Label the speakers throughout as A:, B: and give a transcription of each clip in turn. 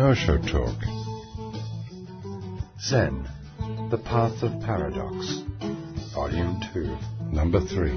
A: Osho Talk. Zen, The Path of Paradox, Volume 2, Number 3.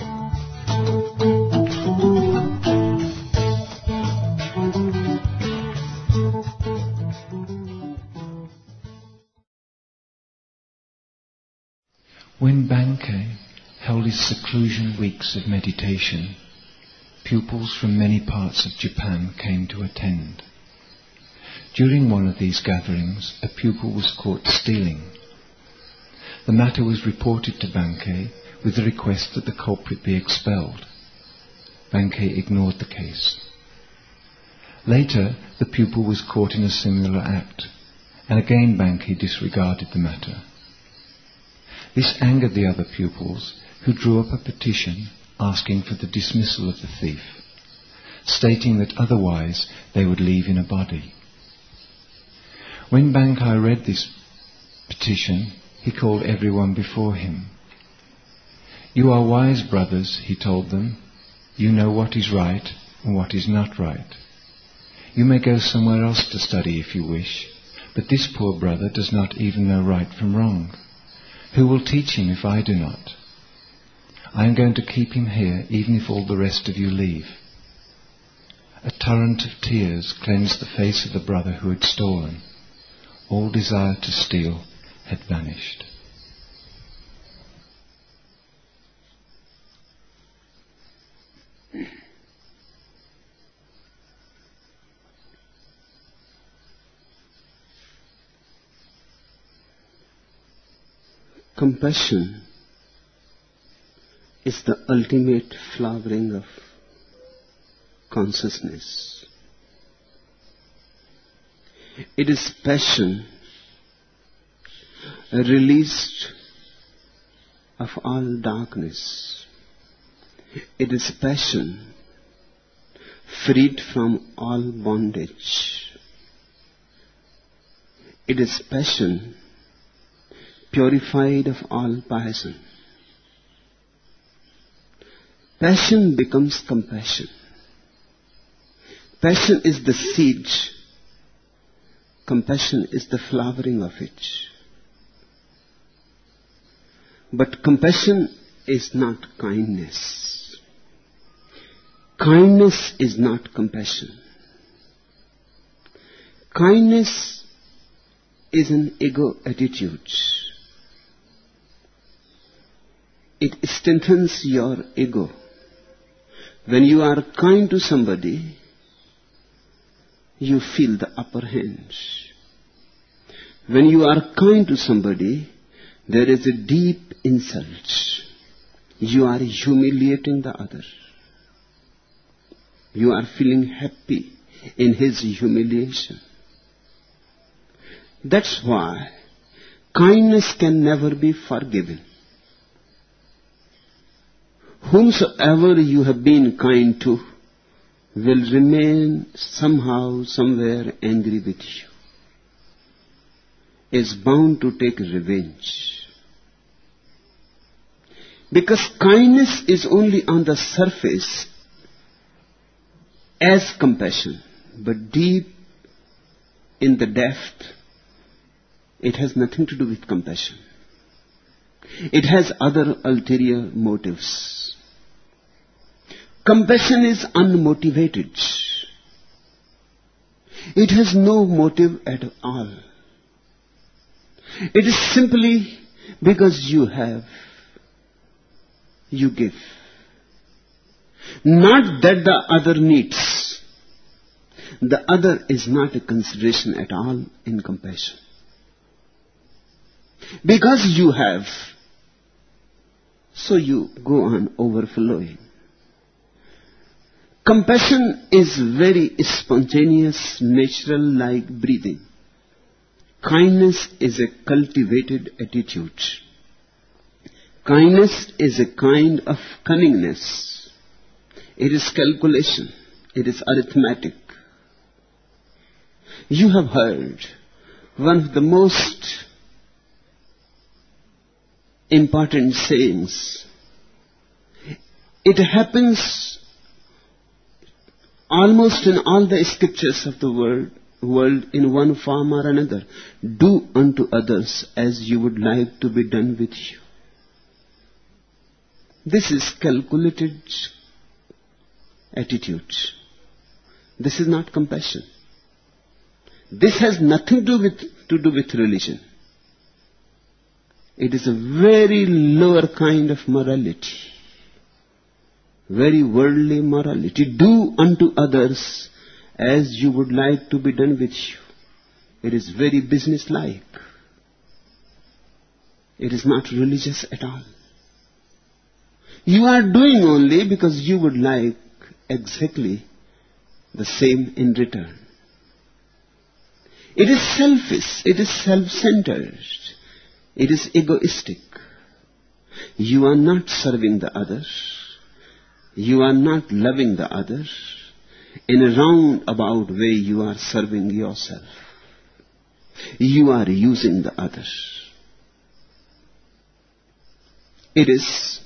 B: When Bankei held his seclusion weeks of meditation, pupils from many parts of Japan came to attend. During one of these gatherings, a pupil was caught stealing. The matter was reported to Bankei with the request that the culprit be expelled. Bankei ignored the case. Later, the pupil was caught in a similar act, and again Bankei disregarded the matter. This angered the other pupils, who drew up a petition asking for the dismissal of the thief, stating that otherwise they would leave in a body. When Bankei read this petition, he called everyone before him. "You are wise brothers," he told them. "You know what is right and what is not right. You may go somewhere else to study if you wish, but this poor brother does not even know right from wrong. Who will teach him if I do not? I am going to keep him here even if all the rest of you leave." A torrent of tears cleansed the face of the brother who had stolen. All desire to steal had vanished.
C: Compassion is the ultimate flowering of consciousness. It is passion released of all darkness. It is passion freed from all bondage. It is passion purified of all passion. Passion becomes compassion. Passion is the seed. Compassion is the flowering of it. But compassion is not kindness. Kindness is not compassion. Kindness is an ego attitude. It strengthens your ego. When you are kind to somebody, you feel the upper hand. When you are kind to somebody, there is a deep insult. You are humiliating the other. You are feeling happy in his humiliation. That's why kindness can never be forgiven. Whomsoever you have been kind to will remain somehow, somewhere angry with you, is bound to take revenge. Because kindness is only on the surface as compassion, but deep in the depth, it has nothing to do with compassion. It has other ulterior motives. Compassion is unmotivated. It has no motive at all. It is simply because you have, you give. Not that the other needs. The other is not a consideration at all in compassion. Because you have, so you go on overflowing. Compassion is very spontaneous, natural, like breathing. Kindness is a cultivated attitude. Kindness is a kind of cunningness. It is calculation. It is arithmetic. You have heard one of the most important sayings. It happens almost in all the scriptures of the world world in one form or another. Do unto others as you would like to be done with you. This is calculated attitude. This is not compassion. This has nothing to do with religion. It is a very lower kind of morality. Very worldly morality. Do unto others as you would like to be done with you. It is very businesslike. It is not religious at all. You are doing only because you would like exactly the same in return. It is selfish. It is self-centered. It is egoistic. You are not serving the other. You are not loving the other. In a roundabout way, you are serving yourself. You are using the other. It is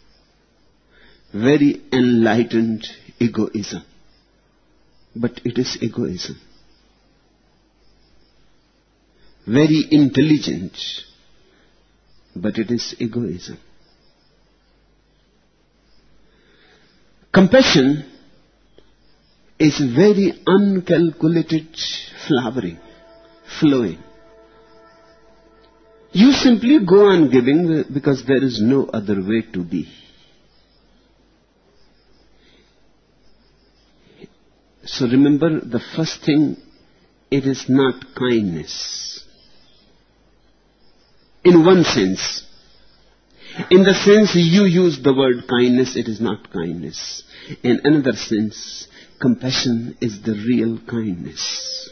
C: very enlightened egoism. But it is egoism. Very intelligent. But it is egoism. Compassion is very uncalculated flowing. You simply go on giving because there is no other way to be. So remember, the first thing, it is not kindness. In one sense. In the sense you use the word kindness, it is not kindness. In another sense, compassion is the real kindness.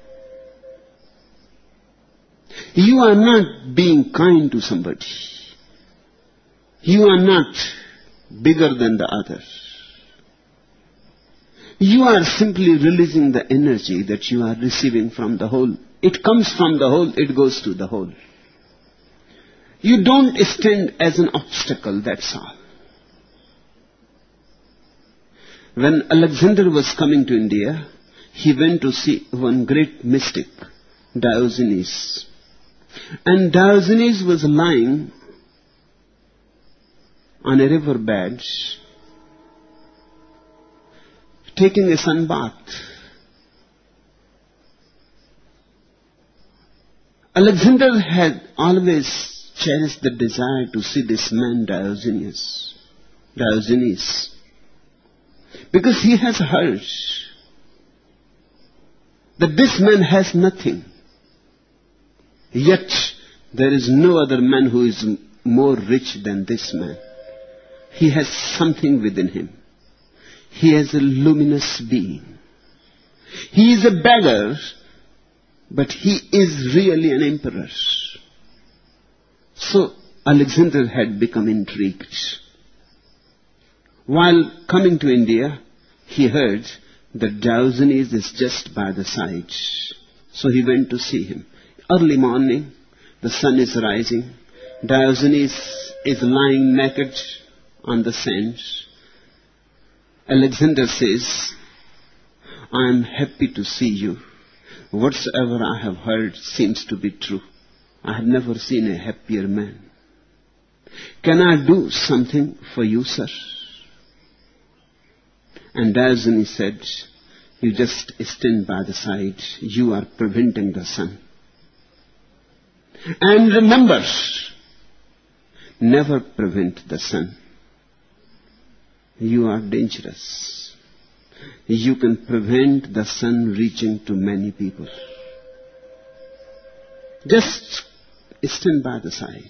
C: You are not being kind to somebody. You are not bigger than the other. You are simply releasing the energy that you are receiving from the whole. It comes from the whole, it goes to the whole. You don't stand as an obstacle, that's all. When Alexander was coming to India, he went to see one great mystic, Diogenes. And Diogenes was lying on a river bed, taking a sun bath. Alexander had always cherished the desire to see this man Diogenes. Because he has heard that this man has nothing. Yet there is no other man who is more rich than this man. He has something within him. He is a luminous being. He is a beggar, but he is really an emperor. So Alexander had become intrigued. While coming to India, he heard that Diogenes is just by the side. So he went to see him. Early morning, the sun is rising. Diogenes is lying naked on the sand. Alexander says, I am happy to see you. Whatsoever I have heard seems to be true. I have never seen a happier man. Can I do something for you, sir? And Diogenes said, you just stand by the side. You are preventing the sun. And remember, never prevent the sun. You are dangerous. You can prevent the sun reaching to many people. Just stand by the side.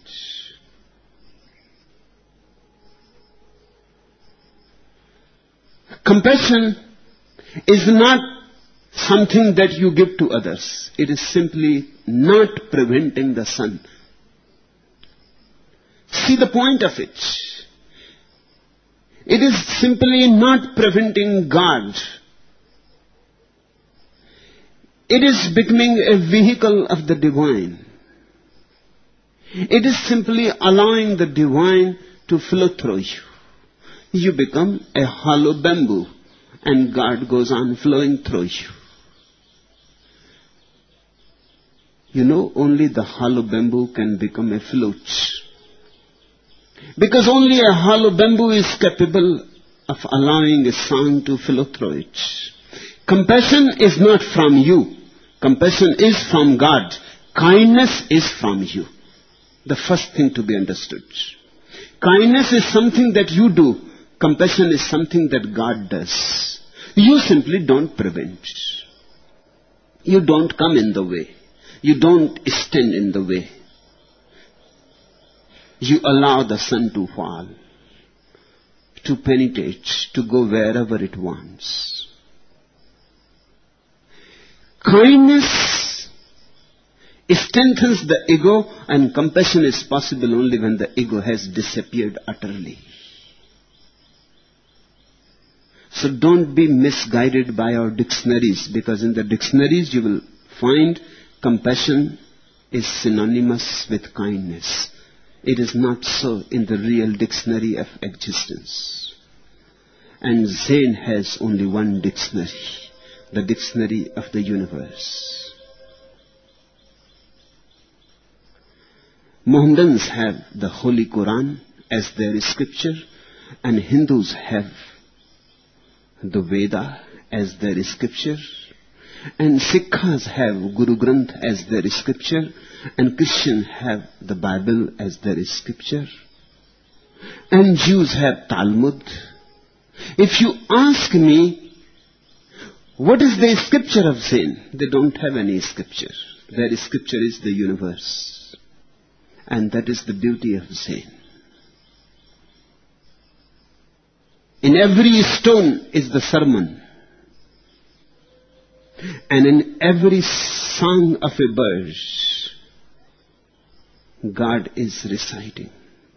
C: Compassion is not something that you give to others. It is simply not preventing the sun. See the point of it. It is simply not preventing God. It is becoming a vehicle of the divine. It is simply allowing the divine to flow through you. You become a hollow bamboo and God goes on flowing through you. only the hollow bamboo can become a flute. Because only a hollow bamboo is capable of allowing a song to flow through it. Compassion is not from you. Compassion is from God. Kindness is from you. The first thing to be understood. Kindness is something that you do. Compassion is something that God does. You simply don't prevent. You don't come in the way. You don't stand in the way. You allow the sun to fall, to penetrate, to go wherever it wants. Kindness strengthens the ego, and compassion is possible only when the ego has disappeared utterly. So don't be misguided by our dictionaries, because in the dictionaries you will find compassion is synonymous with kindness. It is not so in the real dictionary of existence. And Zen has only one dictionary, the dictionary of the universe. Mohammedans have the Holy Quran as their scripture, and Hindus have the Veda as their scripture, and Sikhs have Guru Granth as their scripture, and Christians have the Bible as their scripture, and Jews have Talmud. If you ask me, what is the scripture of Zen? They don't have any scripture. Their scripture is the universe. And that is the beauty of Zen. In every stone is the sermon. And in every song of a bird, God is reciting.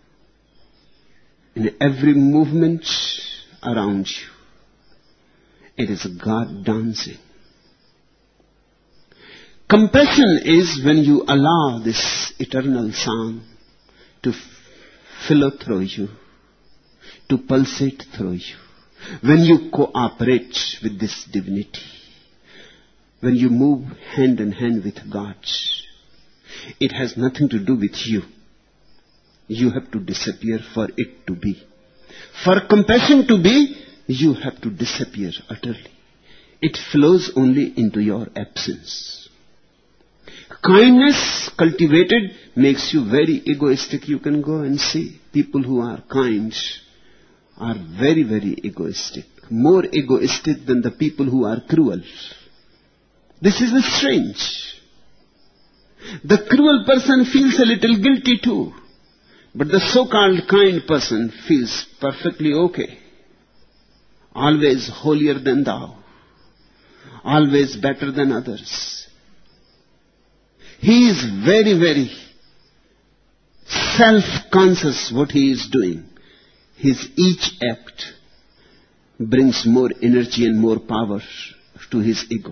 C: In every movement around you, it is God dancing. Compassion is when you allow this eternal song to flow through you, to pulsate through you. When you cooperate with this divinity, when you move hand in hand with God, it has nothing to do with you. You have to disappear for it to be. For compassion to be, you have to disappear utterly. It flows only into your absence. Kindness cultivated makes you very egoistic. You can go and see people who are kind are very, very egoistic. More egoistic than the people who are cruel. This is strange. The cruel person feels a little guilty too. But the so-called kind person feels perfectly okay. Always holier than thou. Always better than others. He is very, very self-conscious what he is doing. His each act brings more energy and more power to his ego.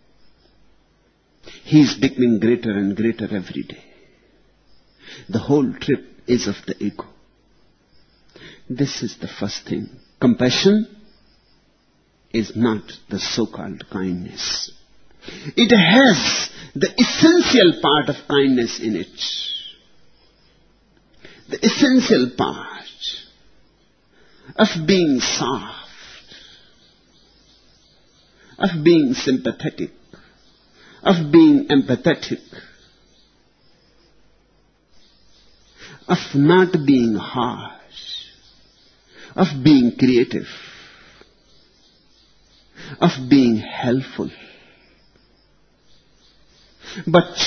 C: He is becoming greater and greater every day. The whole trip is of the ego. This is the first thing. Compassion is not the so-called kindness. It has the essential part of kindness in it. The essential part of being soft, of being sympathetic, of being empathetic, of not being harsh, of being creative, of being helpful. But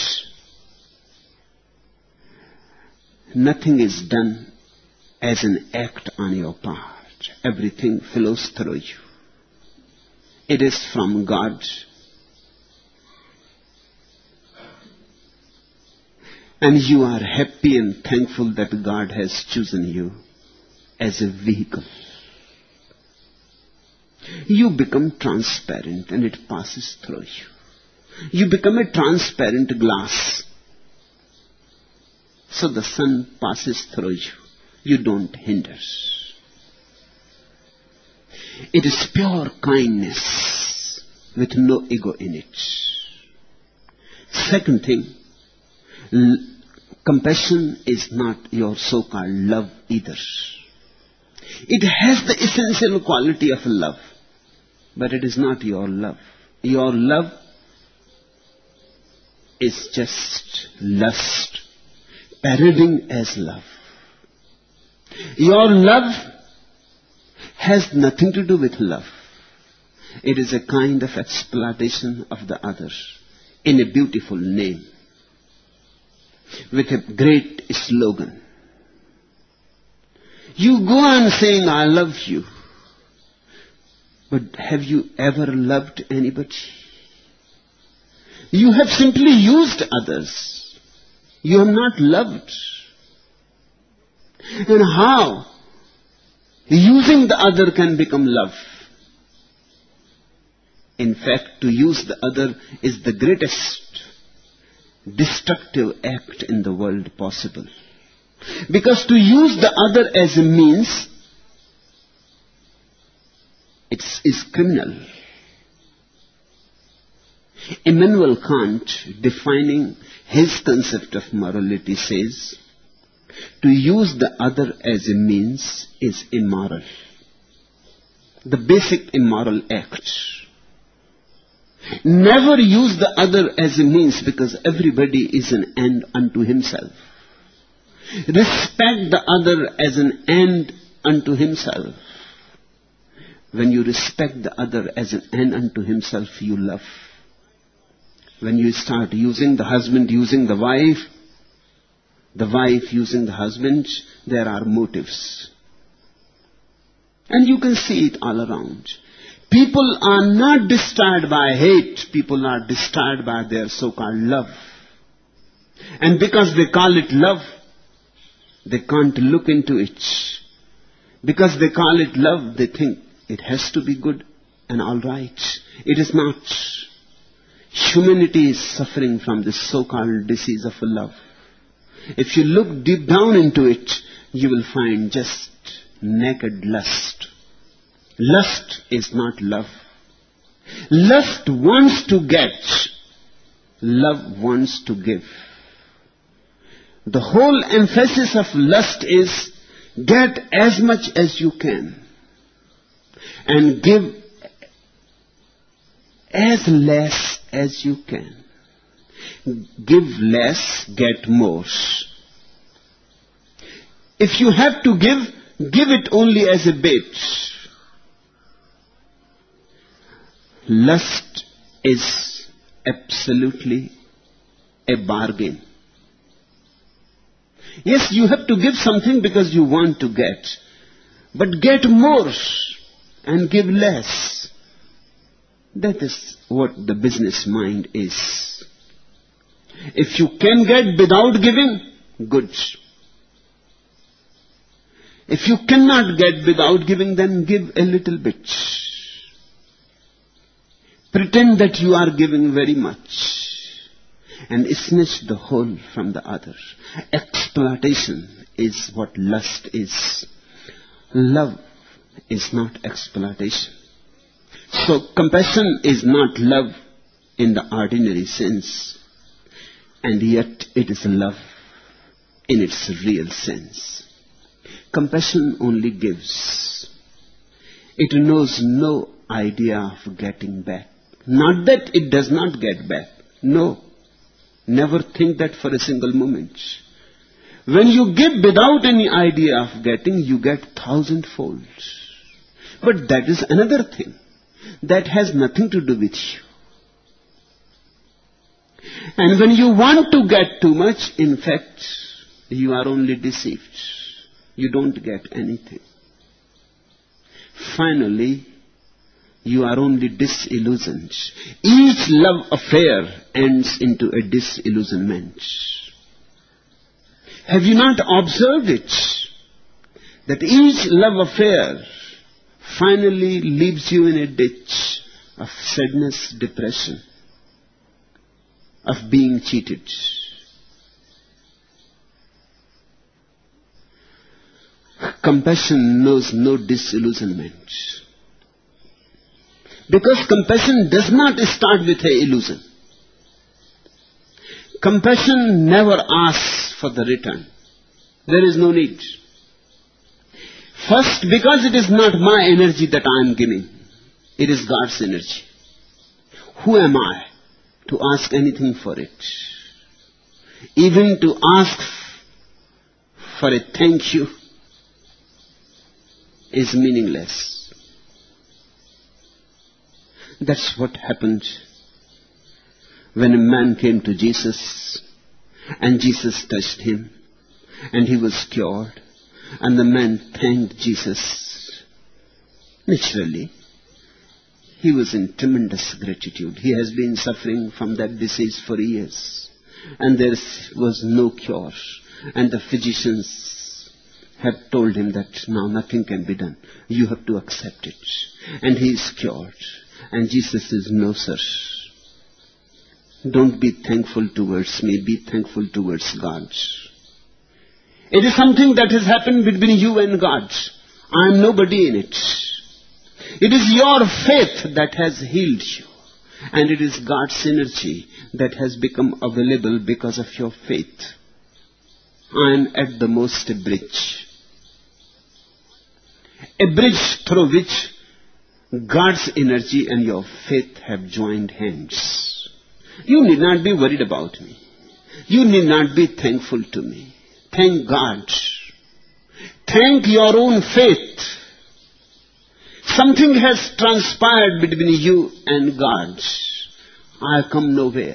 C: nothing is done as an act on your part. Everything flows through you. It is from God. And you are happy and thankful that God has chosen you as a vehicle. You become transparent and it passes through you. You become a transparent glass. So the sun passes through you. You don't hinder. It is pure kindness with no ego in it. Second thing, Compassion is not your so-called love either. It has the essential quality of love, but it is not your love. Your love is just lust, parading as love. Your love has nothing to do with love. It is a kind of exploitation of the other in a beautiful name, with a great slogan. You go on saying, I love you. But have you ever loved anybody? You have simply used others. You have not loved. And how using the other can become love? In fact, to use the other is the greatest destructive act in the world possible. Because to use the other as a means, is criminal. Immanuel Kant, defining his concept of morality, says, to use the other as a means is immoral. The basic immoral act. Never use the other as a means, because everybody is an end unto himself. Respect the other as an end unto himself. When you respect the other as an end unto himself, you love. When you start using the husband, using the wife using the husband, there are motives. And you can see it all around. People are not disturbed by hate. People are disturbed by their so-called love. And because they call it love, they can't look into it. Because they call it love, they think it has to be good and all right. It is not. Humanity is suffering from this so-called disease of love. If you look deep down into it, you will find just naked lust. Lust is not love. Lust wants to get. Love wants to give. The whole emphasis of lust is get as much as you can and give as less as you can. Give less, get more. If you have to give it only as a bait. Lust is absolutely a bargain. Yes, you have to give something because you want to get. But get more and give less. That is what the business mind is. If you can get without giving, good. If you cannot get without giving, then give a little bit. Pretend that you are giving very much and snatch the whole from the other. Exploitation is what lust is. Love is not exploitation. So compassion is not love in the ordinary sense, and yet it is love in its real sense. Compassion only gives. It knows no idea of getting back. Not that it does not get back. No. Never think that for a single moment. When you give without any idea of getting, you get thousandfold. But that is another thing. That has nothing to do with you. And when you want to get too much, in fact, you are only deceived. You don't get anything. Finally, you are only disillusioned. Each love affair ends into a disillusionment. Have you not observed it? That each love affair finally leaves you in a ditch of sadness, depression, of being cheated. Compassion knows no disillusionment. Because compassion does not start with an illusion. Compassion never asks for the return. There is no need. First, because it is not my energy that I am giving. It is God's energy. Who am I to ask anything for it? Even to ask for a thank you is meaningless. That's what happened when a man came to Jesus and Jesus touched him and he was cured and the man thanked Jesus. Naturally, he was in tremendous gratitude. He has been suffering from that disease for years and there was no cure, and the physicians had told him that now nothing can be done. You have to accept it. And he is cured. And Jesus says, no, sir. Don't be thankful towards me. Be thankful towards God. It is something that has happened between you and God. I am nobody in it. It is your faith that has healed you. And it is God's energy that has become available because of your faith. I am at the most a bridge. A bridge through which God's energy and your faith have joined hands. You need not be worried about me. You need not be thankful to me. Thank God. Thank your own faith. Something has transpired between you and God. I come nowhere.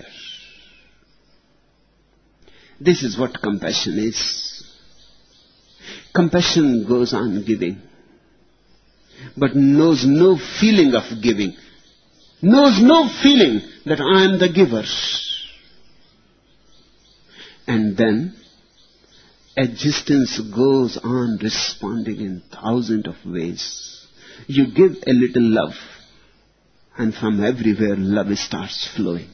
C: This is what compassion is. Compassion goes on giving, but knows no feeling of giving. Knows no feeling that I am the giver. And then existence goes on responding in thousands of ways. You give a little love, and from everywhere love starts flowing.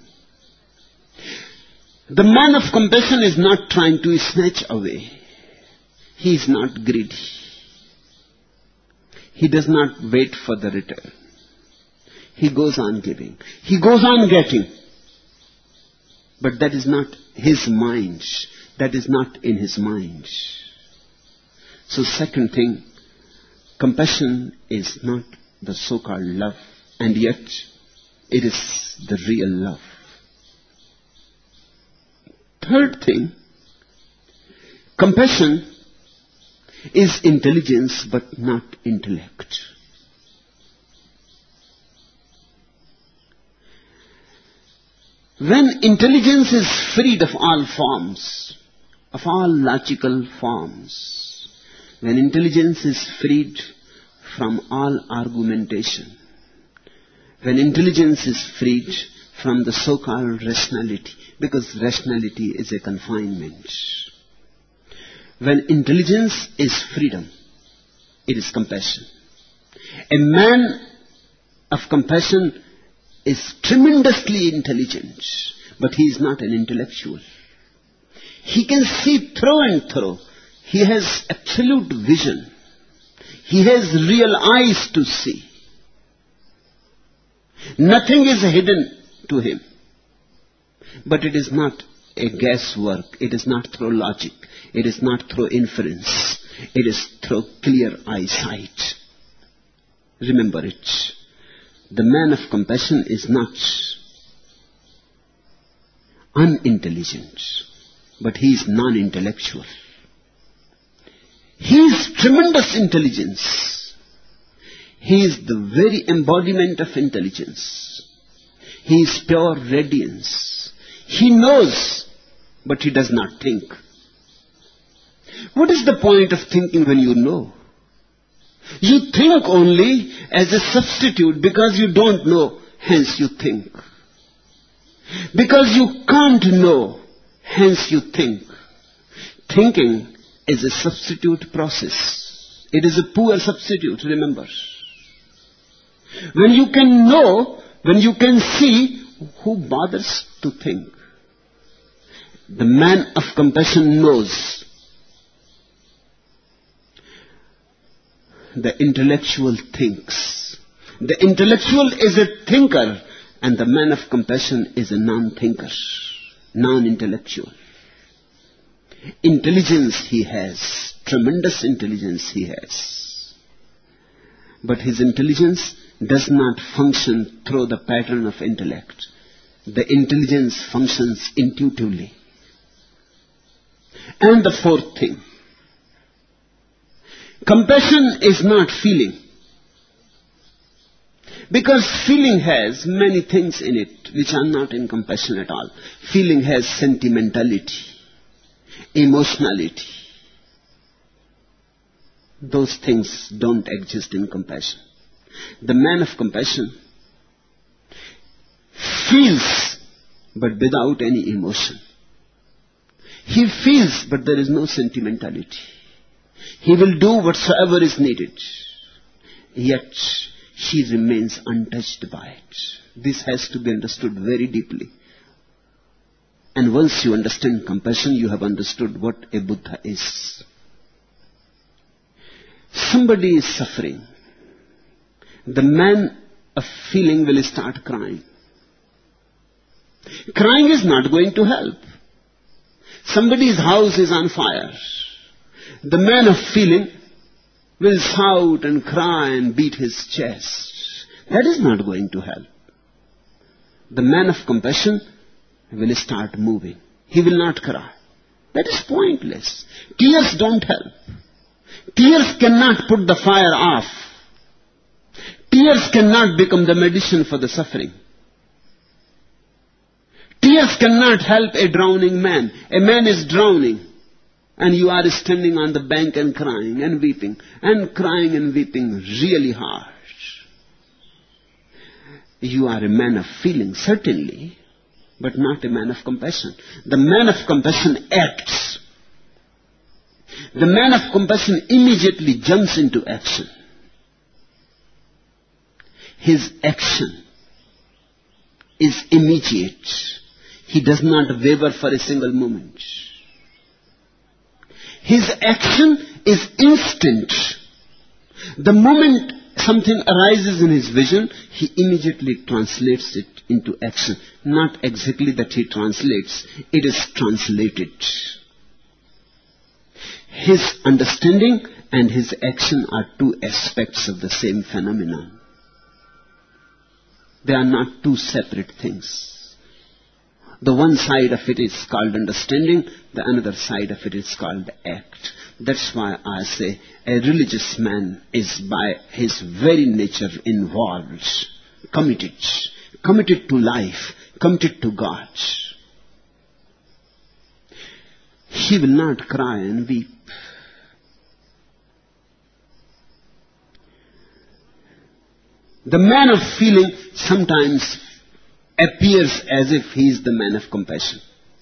C: The man of compassion is not trying to snatch away. He is not greedy. He does not wait for the return. He goes on giving. He goes on getting. But that is not his mind. That is not in his mind. So second thing, compassion is not the so-called love, and yet it is the real love. Third thing, compassion is intelligence but not intellect. When intelligence is freed of all forms, of all logical forms, when intelligence is freed from all argumentation, when intelligence is freed from the so-called rationality, because rationality is a confinement. When intelligence is freedom, it is compassion. A man of compassion is tremendously intelligent, but he is not an intellectual. He can see through and through. He has absolute vision. He has real eyes to see. Nothing is hidden to him. But it is not a guesswork. It is not through logic. It is not through inference. It is through clear eyesight. Remember it. The man of compassion is not unintelligent, but he is non-intellectual. He is tremendous intelligence. He is the very embodiment of intelligence. He is pure radiance. He knows, but he does not think. What is the point of thinking when you know? You think only as a substitute because you don't know, hence you think. Because you can't know, hence you think. Thinking is a substitute process. It is a poor substitute, remember. When you can know, when you can see, who bothers to think? The man of compassion knows. The intellectual thinks. The intellectual is a thinker, and the man of compassion is a non-thinker. non-intellectual. Intelligence he has, tremendous intelligence he has. But his intelligence does not function through the pattern of intellect. The intelligence functions intuitively. And the fourth thing, compassion is not feeling. Because feeling has many things in it which are not in compassion at all. Feeling has sentimentality, emotionality. Those things don't exist in compassion. The man of compassion feels but without any emotion. He feels but there is no sentimentality. He will do whatsoever is needed. Yet he remains untouched by it. This has to be understood very deeply. And once you understand compassion, you have understood what a Buddha is. Somebody is suffering. The man of feeling will start crying. Crying is not going to help. Somebody's house is on fire. The man of feeling will shout and cry and beat his chest. That is not going to help. The man of compassion will start moving. He will not cry. That is pointless. Tears don't help. Tears cannot put the fire off. Tears cannot become the medicine for the suffering. Tears cannot help a drowning man. A man is drowning, and you are standing on the bank and crying and weeping, and crying and weeping really hard. You are a man of feeling, certainly, but not a man of compassion. The man of compassion acts. The man of compassion immediately jumps into action. His action is immediate. He does not waver for a single moment. His action is instant. The moment something arises in his vision, he immediately translates it into action. Not exactly that he translates, it is translated. His understanding and his action are two aspects of the same phenomenon. They are not two separate things. The one side of it is called understanding, the another side of it is called act. That's why I say a religious man is by his very nature involved, committed to life, committed to God. He will not cry and weep. The man of feeling sometimes appears as if he is the man of compassion.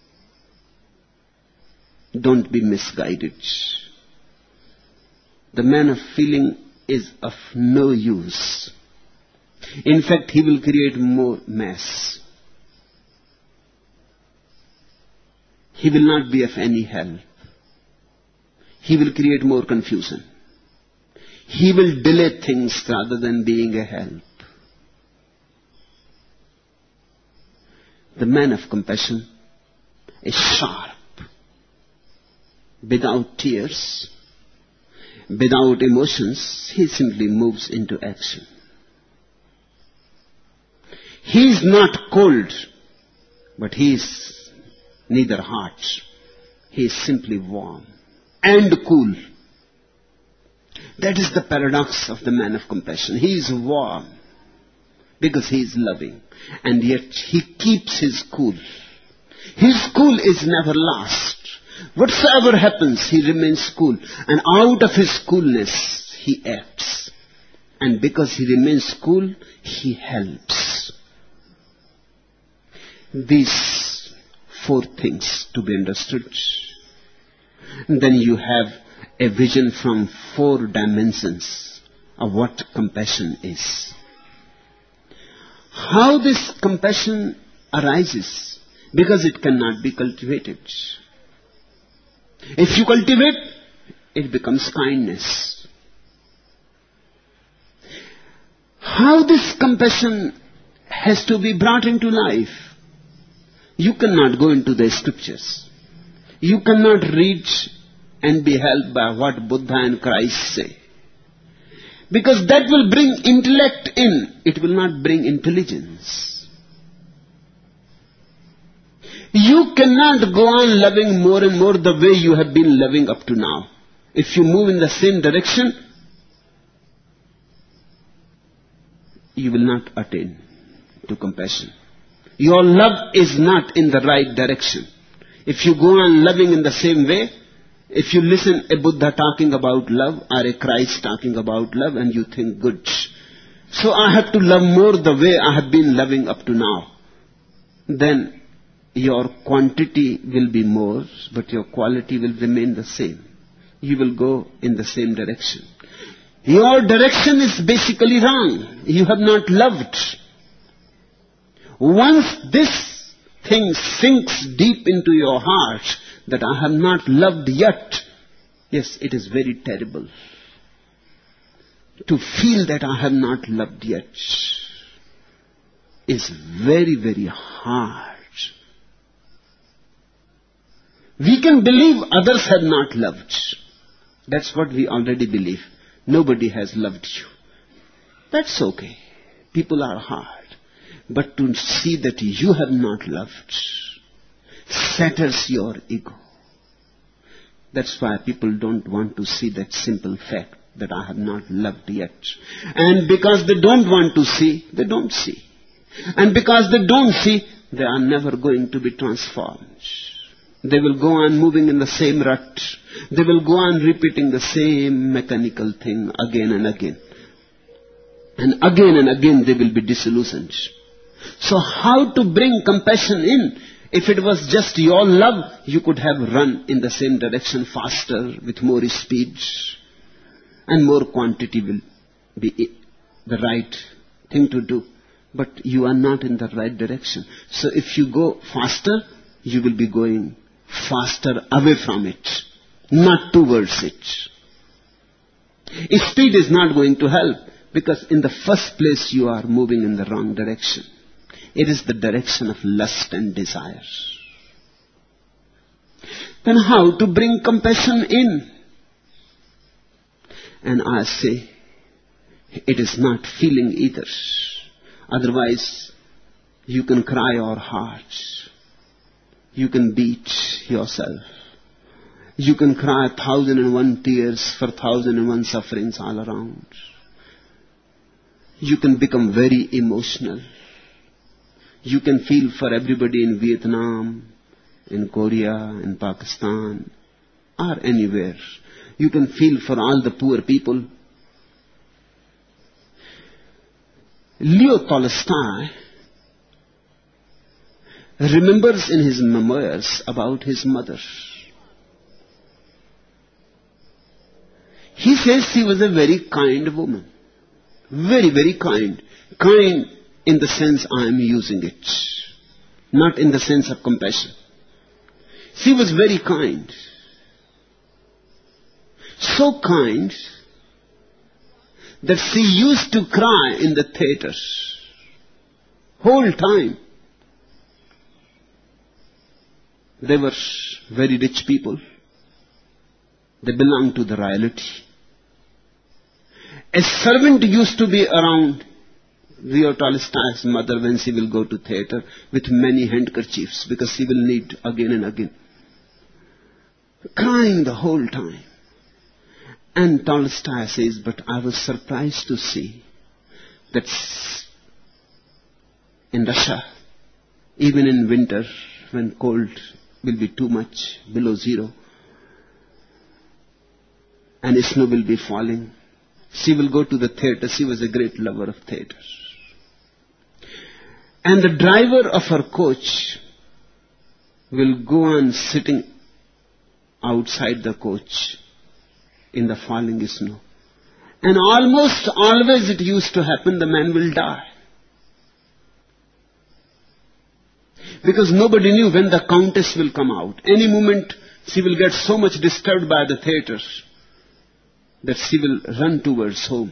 C: Don't be misguided. The man of feeling is of no use. In fact, he will create more mess. He will not be of any help. He will create more confusion. He will delay things rather than being a help. The man of compassion is sharp. Without tears, without emotions, he simply moves into action. He is not cold, but he is neither hot. He is simply warm and cool. That is the paradox of the man of compassion. He is warm because he is loving, and yet he keeps his cool. His cool is never lost. Whatsoever happens, he remains cool, and out of his coolness, he acts. And because he remains cool, he helps. These four things to be understood. And then you have a vision from four dimensions of what compassion is. How this compassion arises? Because it cannot be cultivated. If you cultivate, it becomes kindness. How this compassion has to be brought into life? You cannot go into the scriptures. You cannot read and be helped by what Buddha and Christ say. Because that will bring intellect in. It will not bring intelligence. You cannot go on loving more and more the way you have been loving up to now. If you move in the same direction, you will not attain to compassion. Your love is not in the right direction. If you go on loving in the same way, if you listen a Buddha talking about love or a Christ talking about love and you think, good, so I have to love more the way I have been loving up to now, then your quantity will be more, but your quality will remain the same. You will go in the same direction. Your direction is basically wrong. You have not loved. Once this thing sinks deep into your heart, that I have not loved yet, yes, it is very terrible. To feel that I have not loved yet is very, very hard. We can believe others have not loved. That's what we already believe. Nobody has loved you. That's okay. People are hard. But to see that you have not loved shatters your ego. That's why people don't want to see that simple fact that I have not loved yet. And because they don't want to see, they don't see. And because they don't see, they are never going to be transformed. They will go on moving in the same rut. They will go on repeating the same mechanical thing again and again. And again they will be disillusioned. So how to bring compassion in? If it was just your love, you could have run in the same direction faster, with more speed, and more quantity will be the right thing to do. But you are not in the right direction. So if you go faster, you will be going faster away from it, not towards it. Speed is not going to help, because in the first place you are moving in the wrong direction. It is the direction of lust and desire. Then how to bring compassion in? And I say, it is not feeling either. Otherwise, you can cry your heart. You can beat yourself. You can cry 1,001 tears for 1,001 sufferings all around. You can become very emotional. You can feel for everybody in Vietnam, in Korea, in Pakistan, or anywhere. You can feel for all the poor people. Leo Tolstoy remembers in his memoirs about his mother. He says she was a very kind woman. Very, very kind. Kind in the sense I am using it. Not in the sense of compassion. She was very kind. So kind that she used to cry in the theaters. Whole time. They were very rich people. They belonged to the royalty. A servant used to be around Leo Tolstoy's mother when she will go to theater with many handkerchiefs, because she will need again and again. Crying the whole time. And Tolstoy says, but I was surprised to see that in Russia, even in winter, when cold will be too much, below zero, and snow will be falling, she will go to the theater. She was a great lover of theater. And the driver of her coach will go on sitting outside the coach in the falling snow. And almost always it used to happen, the man will die. Because nobody knew when the countess will come out. Any moment she will get so much disturbed by the theater that she will run towards home,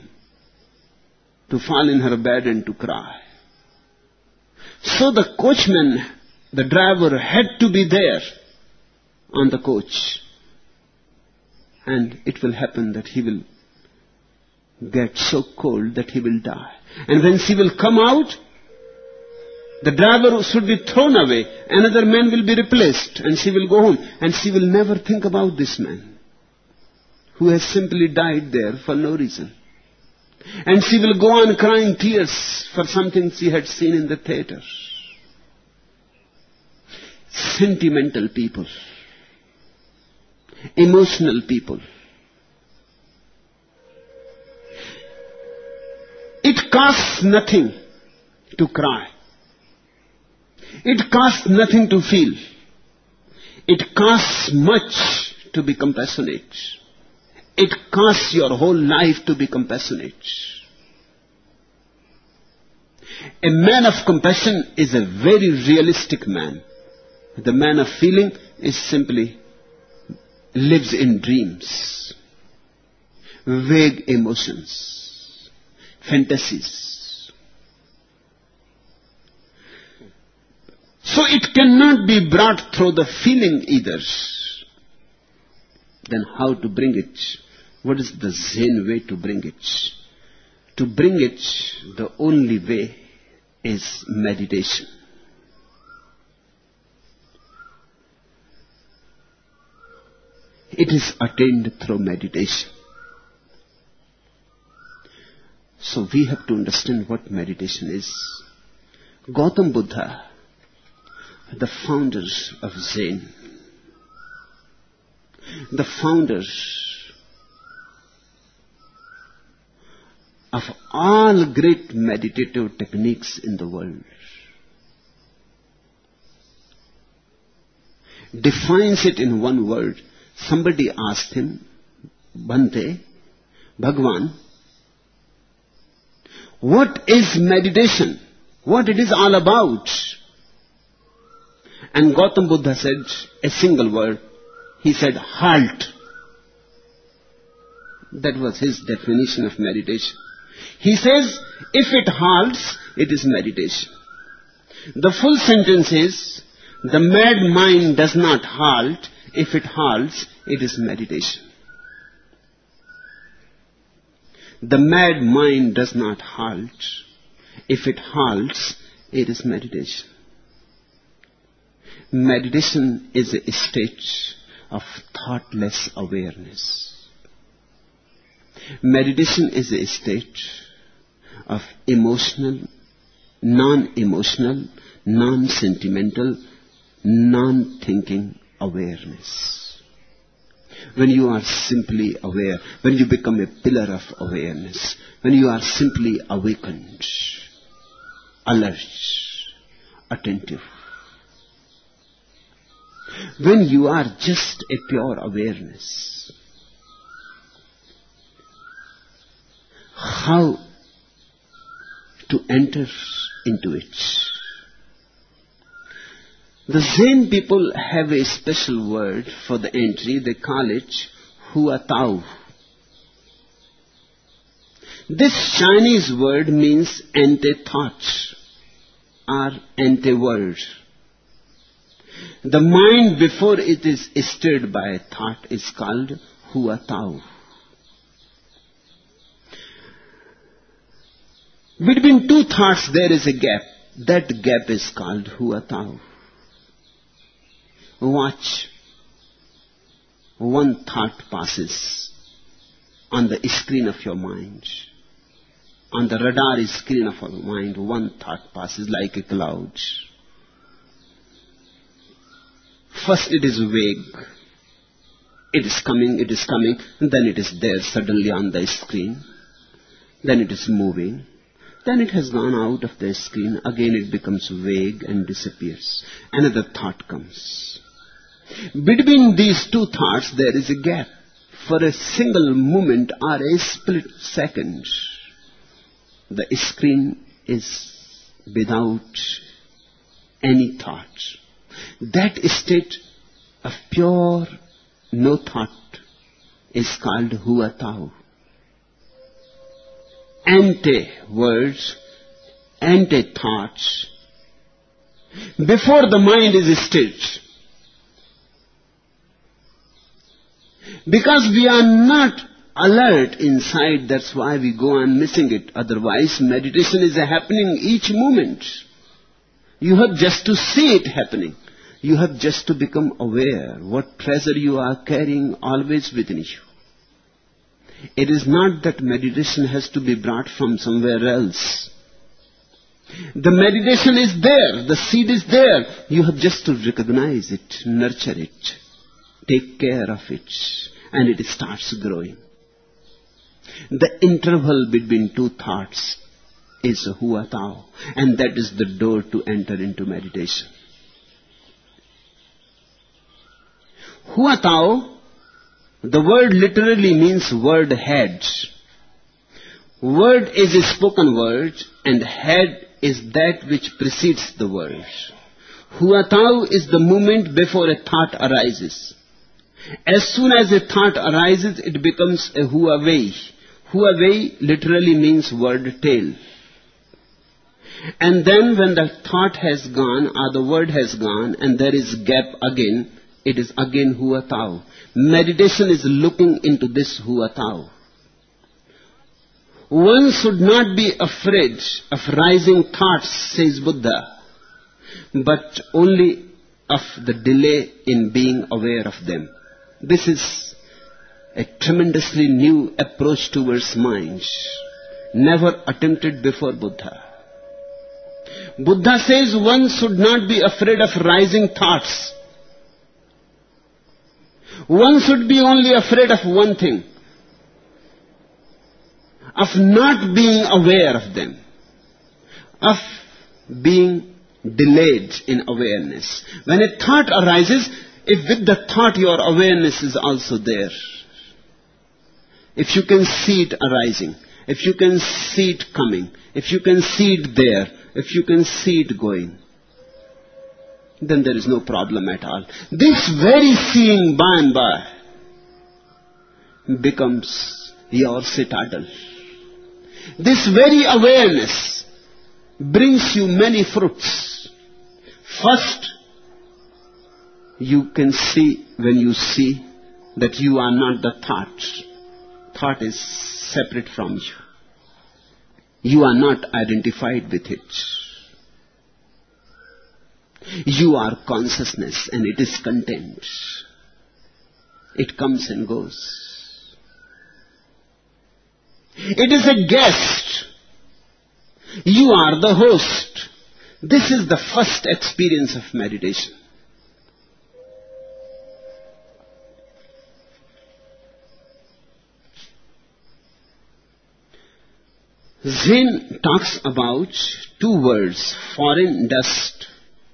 C: to fall in her bed and to cry. So the coachman The driver had to be there on the coach. And it will happen that he will get so cold that he will die. And when she will come out, the driver should be thrown away. Another man will be replaced and she will go home. And she will never think about this man who has simply died there for no reason. And she will go on crying tears for something she had seen in the theater. Sentimental people. Emotional people. It costs nothing to cry. It costs nothing to feel. It costs much to be compassionate. It costs your whole life to be compassionate. A man of compassion is a very realistic man. The man of feeling is simply lives in dreams, vague emotions, fantasies. So it cannot be brought through the feeling either. Then how to bring it? What is the Zen way to bring it? To bring it, the only way is meditation. It is attained through meditation. So we have to understand what meditation is. Gautam Buddha, the founders of Zen, the founders of all great meditative techniques in the world, defines it in one word. Somebody asked him, Bhante, Bhagwan, what is meditation? What it is all about? And Gautam Buddha said a single word. He said, halt. That was his definition of meditation. He says, if it halts, it is meditation. The full sentence is, the mad mind does not halt. If it halts, it is meditation. The mad mind does not halt. If it halts, it is meditation. Meditation is a state of thoughtless awareness. Meditation is a state of emotional, non-emotional, non-sentimental, non-thinking awareness. When you are simply aware, when you become a pillar of awareness, when you are simply awakened, alert, attentive, when you are just a pure awareness, how to enter into it? The Zen people have a special word for the entry. They call it Hua Tao. This Chinese word means ante-thought or ante-word. The mind before it is stirred by a thought is called Hua Tao. Between two thoughts there is a gap. That gap is called Hua Tao. Watch. One thought passes on the screen of your mind. On the radar screen of our mind, one thought passes like a cloud. First it is vague. It is coming, and then it is there suddenly on the screen. Then it is moving. Then it has gone out of the screen. Again it becomes vague and disappears. Another thought comes. Between these two thoughts there is a gap. For a single moment or a split second, the screen is without any thought. That state of pure no thought is called Hua Tao. Ante-words, ante-thoughts, before the mind is stilled. Because we are not alert inside, that's why we go on missing it. Otherwise, meditation is happening each moment. You have just to see it happening. You have just to become aware what treasure you are carrying always within you. It is not that meditation has to be brought from somewhere else. The meditation is there, the seed is there. You have just to recognize it, nurture it, take care of it, and it starts growing. The interval between two thoughts is Hua Tao, and that is the door to enter into meditation. Hua Tao, the word literally means word head. Word is a spoken word, and head is that which precedes the word. Hua Tao is the moment before a thought arises. As soon as a thought arises, it becomes a Hua Wei. Hua Wei literally means word tail. And then when the thought has gone, or the word has gone, and there is gap again, it is again Hua Tao. Meditation is looking into this Hua Tao. One should not be afraid of rising thoughts, says Buddha, but only of the delay in being aware of them. This is a tremendously new approach towards mind, never attempted before Buddha. Buddha says one should not be afraid of rising thoughts. One should be only afraid of one thing, of not being aware of them, of being delayed in awareness. When a thought arises, if with the thought your awareness is also there, if you can see it arising, if you can see it coming, if you can see it there, if you can see it going, then there is no problem at all. This very seeing by and by becomes your citadel. This very awareness brings you many fruits. First, you can see when you see that you are not the thought. Thought is separate from you. You are not identified with it. You are consciousness and it is content. It comes and goes. It is a guest. You are the host. This is the first experience of meditation. Zen talks about two words, foreign dust.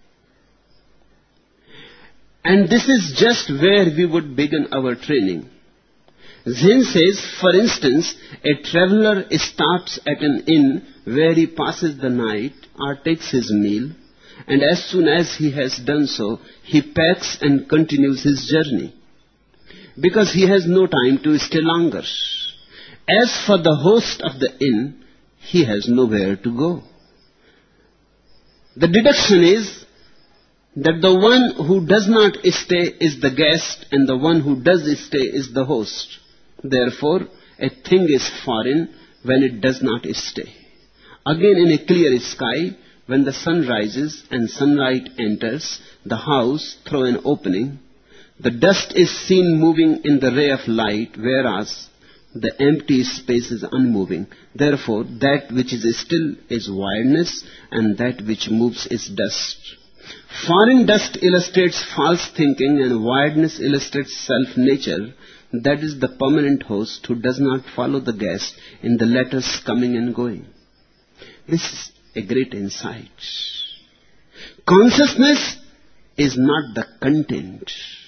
C: And this is just where we would begin our training. Zen says, for instance, a traveler stops at an inn where he passes the night or takes his meal, and as soon as he has done so, he packs and continues his journey, because he has no time to stay longer. As for the host of the inn, he has nowhere to go. The deduction is that the one who does not stay is the guest, and the one who does stay is the host. Therefore, a thing is foreign when it does not stay. Again, in a clear sky, when the sun rises and sunlight enters the house through an opening, the dust is seen moving in the ray of light, whereas the empty space is unmoving. Therefore, that which is still is wireness, and that which moves is dust. Foreign dust illustrates false thinking, and wiredness illustrates self-nature. That is the permanent host who does not follow the guest in the letters coming and going. This is a great insight. Consciousness is not the content.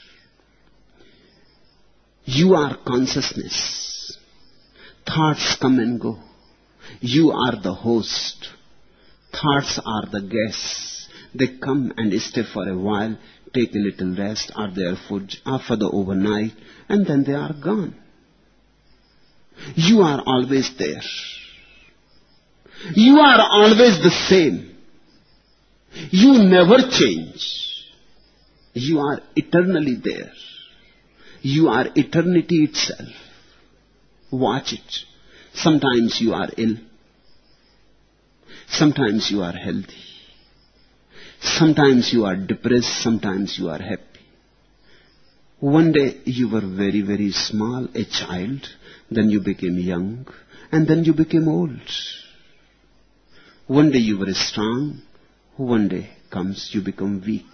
C: You are consciousness. Thoughts come and go. You are the host. Thoughts are the guests. They come and stay for a while, take a little rest, or their food, or for the overnight, and then they are gone. You are always there. You are always the same. You never change. You are eternally there. You are eternity itself. Watch it. Sometimes you are ill. Sometimes you are healthy. Sometimes you are depressed. Sometimes you are happy. One day you were very, very small, a child. Then you became young. And then you became old. One day you were strong. One day comes you become weak.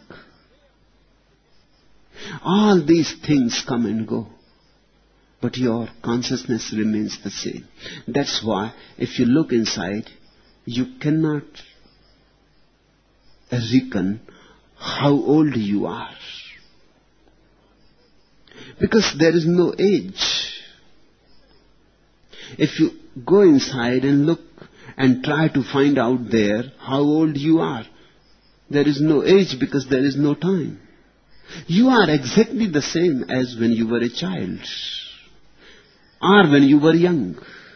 C: All these things come and go. But your consciousness remains the same. That's why if you look inside, you cannot reckon how old you are. Because there is no age. If you go inside and look and try to find out there how old you are, there is no age because there is no time. You are exactly the same as when you were a child or when you were young.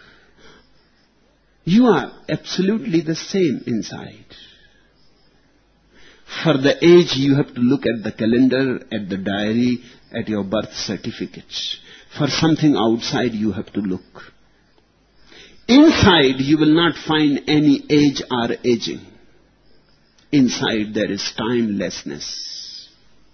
C: You are absolutely the same inside. For the age, you have to look at the calendar, at the diary, at your birth certificate. For something outside, you have to look. Inside, you will not find any age or aging. Inside, there is timelessness.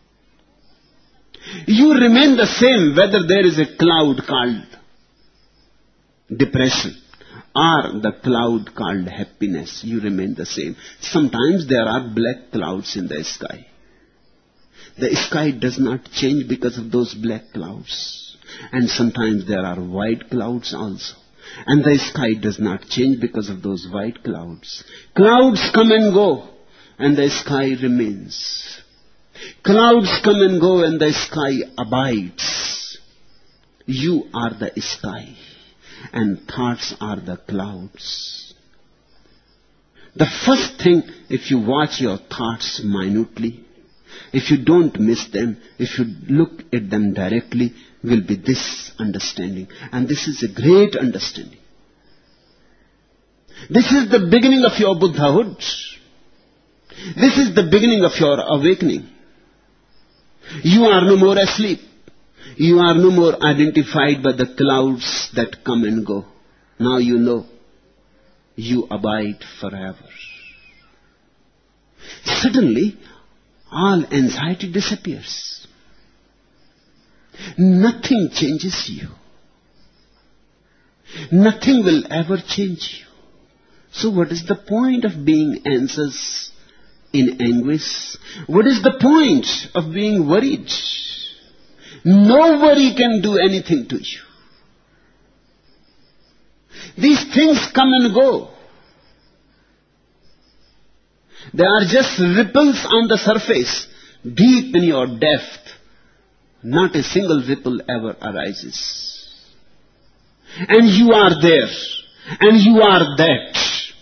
C: You remain the same whether there is a cloud called depression or the cloud called happiness. You remain the same. Sometimes there are black clouds in the sky. The sky does not change because of those black clouds. And sometimes there are white clouds also. And the sky does not change because of those white clouds. Clouds come and go, and the sky remains. Clouds come and go, and the sky abides. You are the sky, and thoughts are the clouds. The first thing, if you watch your thoughts minutely, if you don't miss them, if you look at them directly, will be this understanding. And this is a great understanding. This is the beginning of your Buddhahood. This is the beginning of your awakening. You are no more asleep. You are no more identified by the clouds that come and go. Now you know. You abide forever. Suddenly, all anxiety disappears. Nothing changes you. Nothing will ever change you. So what is the point of being anxious, in anguish? What is the point of being worried? Nobody can do anything to you. These things come and go. They are just ripples on the surface, deep in your depth. Not a single ripple ever arises. And you are there. And you are that.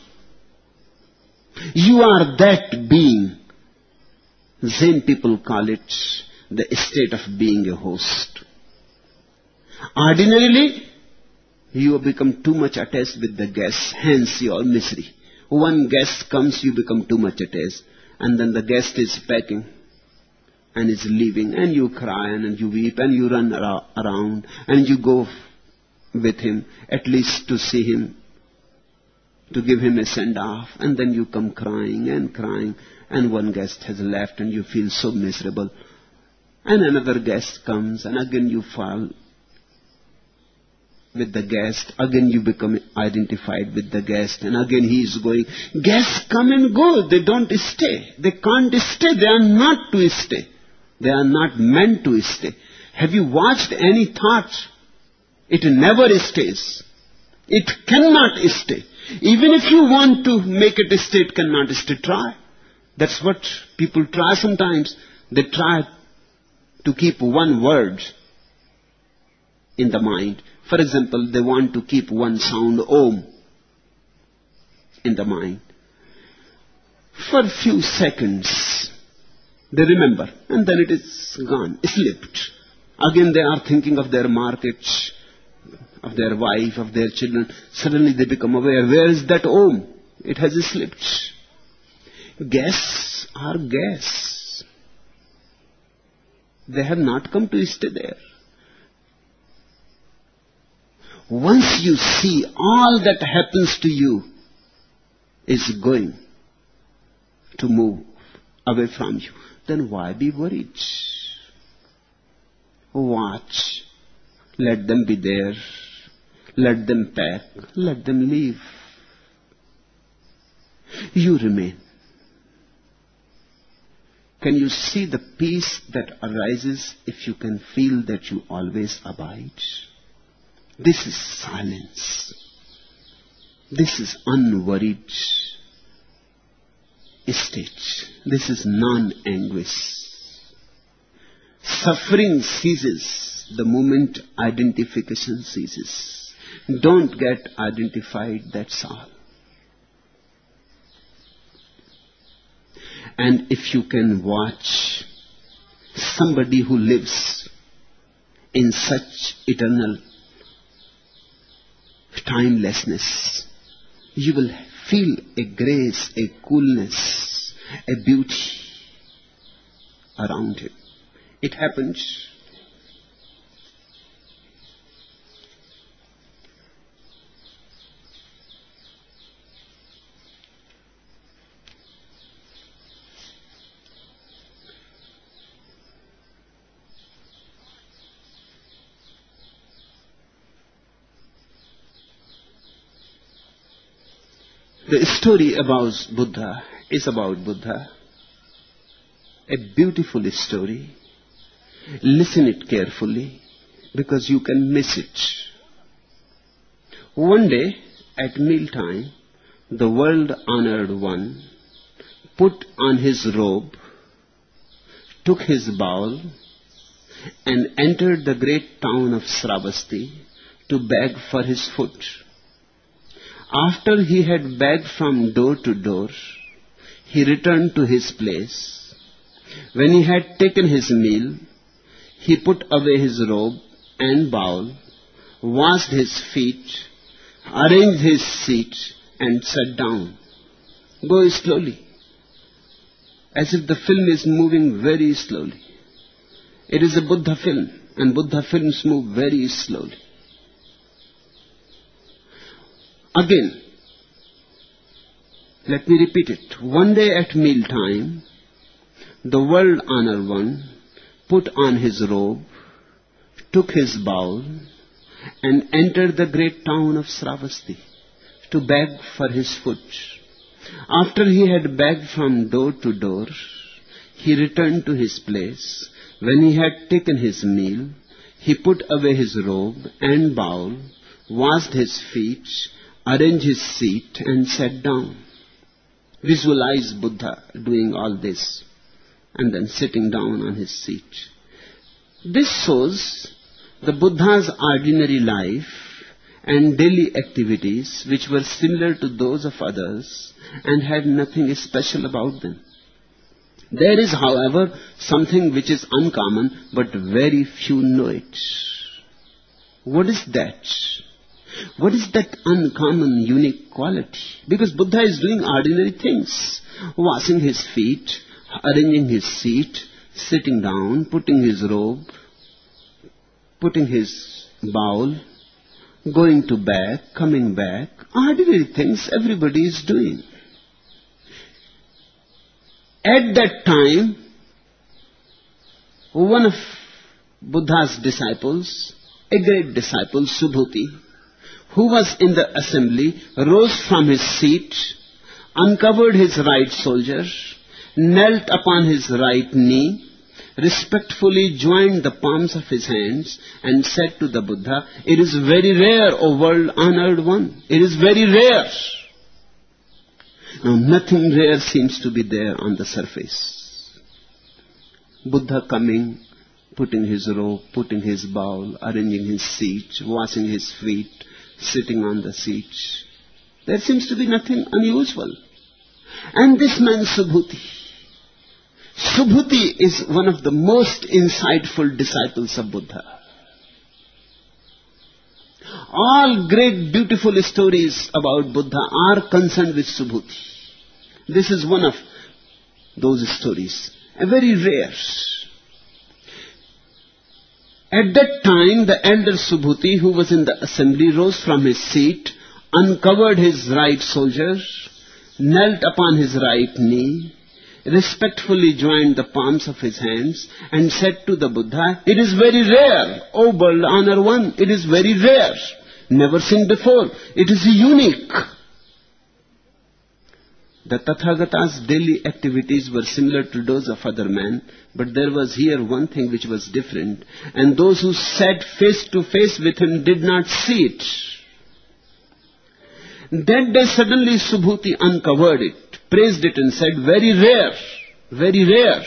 C: You are that being. Zen people call it the state of being a host. Ordinarily, you have become too much attached with the guest, hence your misery. One guest comes, you become too much attached. And then the guest is packing and is leaving, and you cry and you weep and you run around and you go with him at least to see him, to give him a send-off, and then you come crying, and one guest has left and you feel so miserable. And another guest comes, and again you fall with the guest. Again you become identified with the guest, and again he is going. Guests come and go. They don't stay. They can't stay. They are not to stay. They are not meant to stay. Have you watched any thought? It never stays. It cannot stay. Even if you want to make it stay, it cannot stay. Try. That's what people try sometimes. They try to keep one word in the mind. For example, they want to keep one sound, Om, in the mind. For a few seconds, they remember, and then it is gone, slipped. Again they are thinking of their market, of their wife, of their children. Suddenly they become aware, where is that Om? It has slipped. Guests are guests. They have not come to stay there. Once you see all that happens to you is going to move away from you, then why be worried? Watch. Let them be there. Let them pack. Let them leave. You remain. Can you see the peace that arises if you can feel that you always abide? This is silence. This is unworried state. This is non-anguish. Suffering ceases the moment identification ceases. Don't get identified, that's all. And if you can watch somebody who lives in such eternal timelessness, you will feel a grace, a coolness, a beauty around him. It happens. The story about Buddha is about Buddha. A beautiful story. Listen it carefully because you can miss it. One day at mealtime, the world-honored one put on his robe, took his bowl and entered the great town of Sravasti to beg for his food. After he had begged from door to door, he returned to his place. When he had taken his meal, he put away his robe and bowl, washed his feet, arranged his seat, and sat down. Go slowly, as if the film is moving very slowly. It is a Buddha film, and Buddha films move very slowly. Again, let me repeat it. One day at mealtime, the world-honored one put on his robe, took his bowl, and entered the great town of Sravasti to beg for his food. After he had begged from door to door, he returned to his place. When he had taken his meal, he put away his robe and bowl, washed his feet, arranged his seat, and sat down. Visualize Buddha doing all this and then sitting down on his seat. This shows the Buddha's ordinary life and daily activities which were similar to those of others and had nothing special about them. There is, however, something which is uncommon, but very few know it. What is that? What is that uncommon, unique quality? Because Buddha is doing ordinary things. Washing his feet, arranging his seat, sitting down, putting his robe, putting his bowl, going to bed, coming back. Ordinary things everybody is doing. At that time, one of Buddha's disciples, a great disciple, Subhuti, who was in the assembly, rose from his seat, uncovered his right shoulder, knelt upon his right knee, respectfully joined the palms of his hands, and said to the Buddha, "It is very rare, O world-honored one. It is very rare." Now, nothing rare seems to be there on the surface. Buddha coming, putting his robe, putting his bowl, arranging his seat, washing his feet, sitting on the seat. There seems to be nothing unusual. And this man Subhuti. Subhuti is one of the most insightful disciples of Buddha. All great beautiful stories about Buddha are concerned with Subhuti. This is one of those stories. Very rare. At that time, the elder Subhuti, who was in the assembly, rose from his seat, uncovered his right shoulder, knelt upon his right knee, respectfully joined the palms of his hands, and said to the Buddha, "It is very rare, O world honor one, it is very rare, never seen before, it is unique." The Tathagata's daily activities were similar to those of other men, but there was here one thing which was different, and those who sat face to face with him did not see it. That day suddenly Subhuti uncovered it, praised it and said, "Very rare, very rare."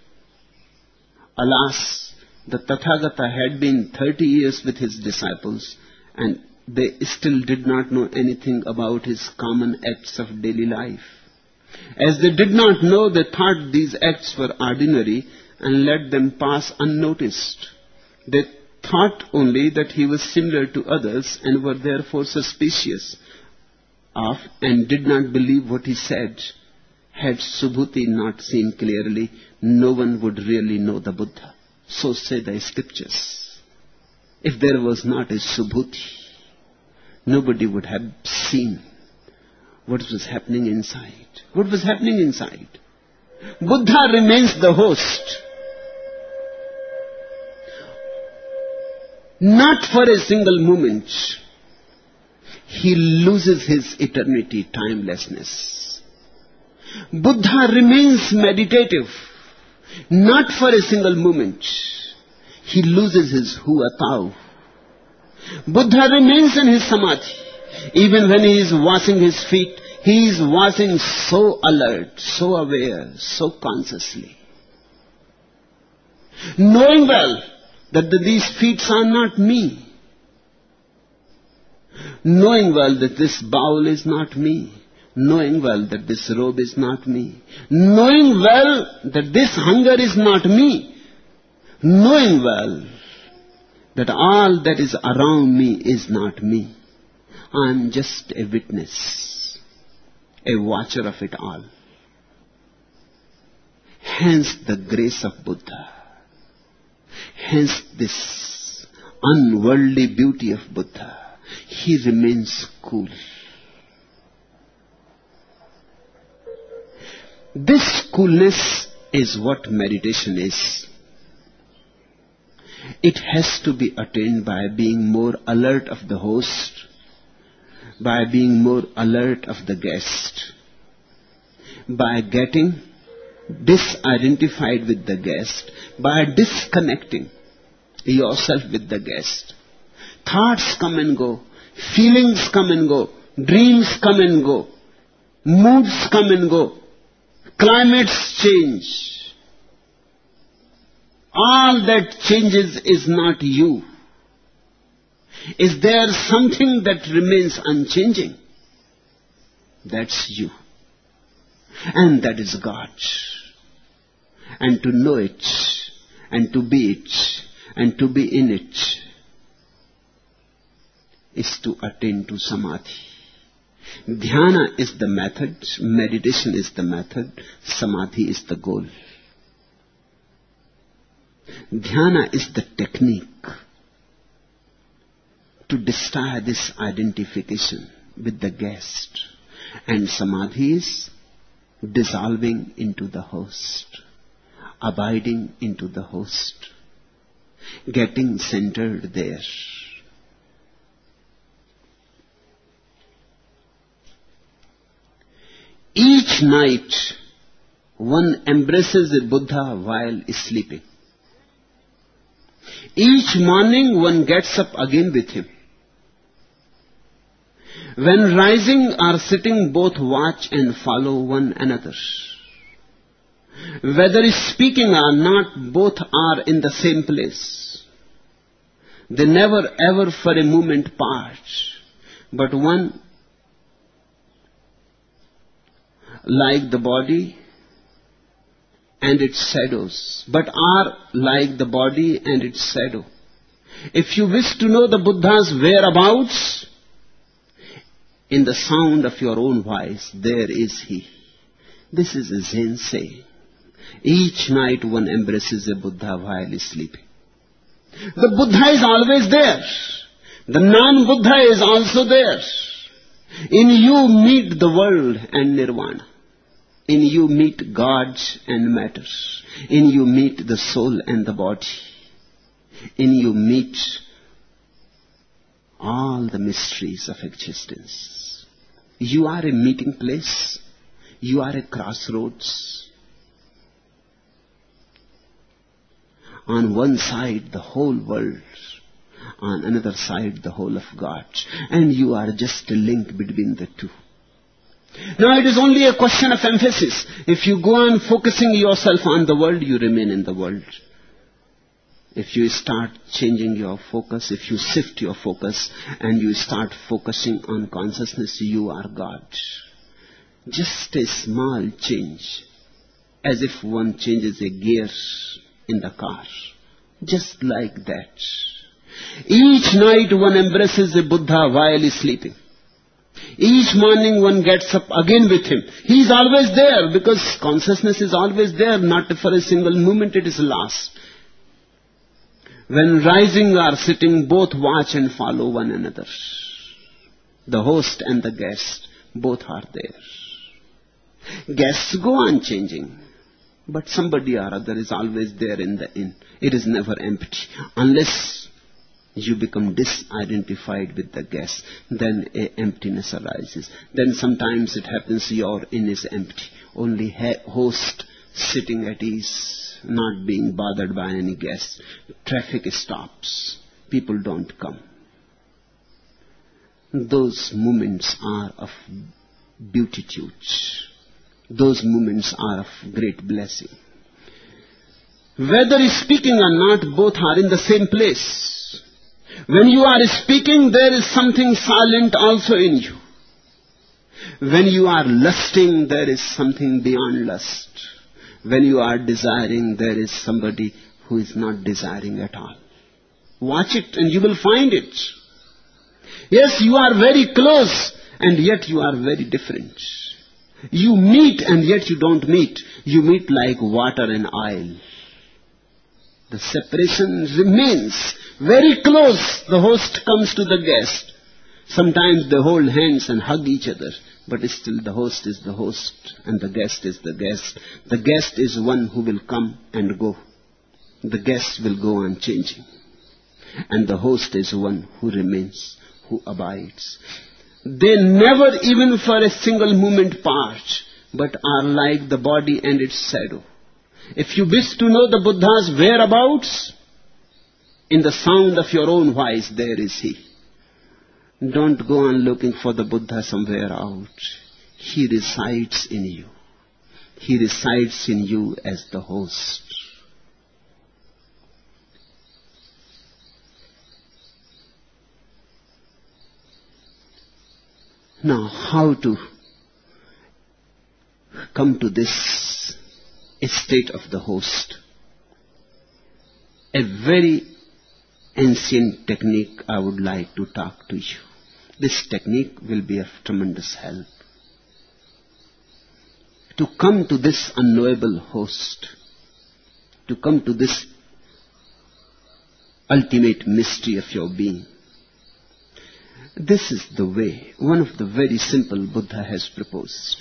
C: Alas, the Tathagata had been 30 years with his disciples, and they still did not know anything about his common acts of daily life. As they did not know, they thought these acts were ordinary and let them pass unnoticed. They thought only that he was similar to others and were therefore suspicious of and did not believe what he said. Had Subhuti not seen clearly, no one would really know the Buddha. So say the scriptures. If there was not a Subhuti, nobody would have seen what was happening inside. What was happening inside? Buddha remains the host. Not for a single moment. He loses his eternity, timelessness. Buddha remains meditative. Not for a single moment. He loses his huatao. Buddha remains in his samadhi. Even when he is washing his feet, he is washing so alert, so aware, so consciously. Knowing well that these feet are not me. Knowing well that this bowl is not me. Knowing well that this robe is not me. Knowing well that this hunger is not me. Knowing well that all that is around me is not me. I am just a witness, a watcher of it all. Hence the grace of Buddha. Hence this unworldly beauty of Buddha. He remains cool. This coolness is what meditation is. It has to be attained by being more alert of the host, by being more alert of the guest, by getting disidentified with the guest, by disconnecting yourself with the guest. Thoughts come and go, feelings come and go, dreams come and go, moods come and go, climates change. All that changes is not you. Is there something that remains unchanging? That's you. And that is God. And to know it, and to be it, and to be in it, is to attain to samadhi. Dhyana is the method, meditation is the method, samadhi is the goal. Dhyana is the technique to destroy this identification with the guest. And samadhi is dissolving into the host, abiding into the host, getting centered there. Each night one embraces a Buddha while sleeping. Each morning one gets up again with him. When rising or sitting, both watch and follow one another. Whether speaking or not, both are in the same place. They never ever for a moment part, but one like the body and its shadows, but are like the body and its shadow. If you wish to know the Buddha's whereabouts, in the sound of your own voice, there is he. This is a Zen saying. Each night one embraces a Buddha while sleeping. The Buddha is always there. The non-Buddha is also there. In you meet the world and nirvana. In you meet God and matter. In you meet the soul and the body. In you meet all the mysteries of existence. You are a meeting place. You are a crossroads. On one side, the whole world. On another side, the whole of God. And you are just a link between the two. Now it is only a question of emphasis. If you go on focusing yourself on the world, you remain in the world. If you start changing your focus, if you shift your focus and you start focusing on consciousness, you are God. Just a small change, as if one changes a gear in the car. Just like that. Each night one embraces a Buddha while sleeping. Each morning one gets up again with him. He is always there because consciousness is always there, not for a single moment it is lost. When rising or sitting, both watch and follow one another. The host and the guest, both are there. Guests go on changing, but somebody or other is always there in the inn. It is never empty. Unless you become disidentified with the guest, then a emptiness arises. Then sometimes it happens your inn is empty. Only host sitting at ease, not being bothered by any guests. Traffic stops. People don't come. Those moments are of beatitude. Those moments are of great blessing. Whether speaking or not, both are in the same place. When you are speaking, there is something silent also in you. When you are lusting, there is something beyond lust. When you are desiring, there is somebody who is not desiring at all. Watch it and you will find it. Yes, you are very close and yet you are very different. You meet and yet you don't meet. You meet like water and oil. The separation remains very close. The host comes to the guest. Sometimes they hold hands and hug each other. But still the host is the host and the guest is the guest. The guest is one who will come and go. The guest will go on changing. And the host is one who remains, who abides. They never even for a single moment part, but are like the body and its shadow. If you wish to know the Buddha's whereabouts, in the sound of your own voice, there is he. Don't go on looking for the Buddha somewhere out. He resides in you. He resides in you as the host. Now, how to come to this state of the host? A very ancient technique I would like to talk to you. This technique will be of tremendous help. To come to this unknowable host, to come to this ultimate mystery of your being. This is the way, one of the very simple Buddha has proposed.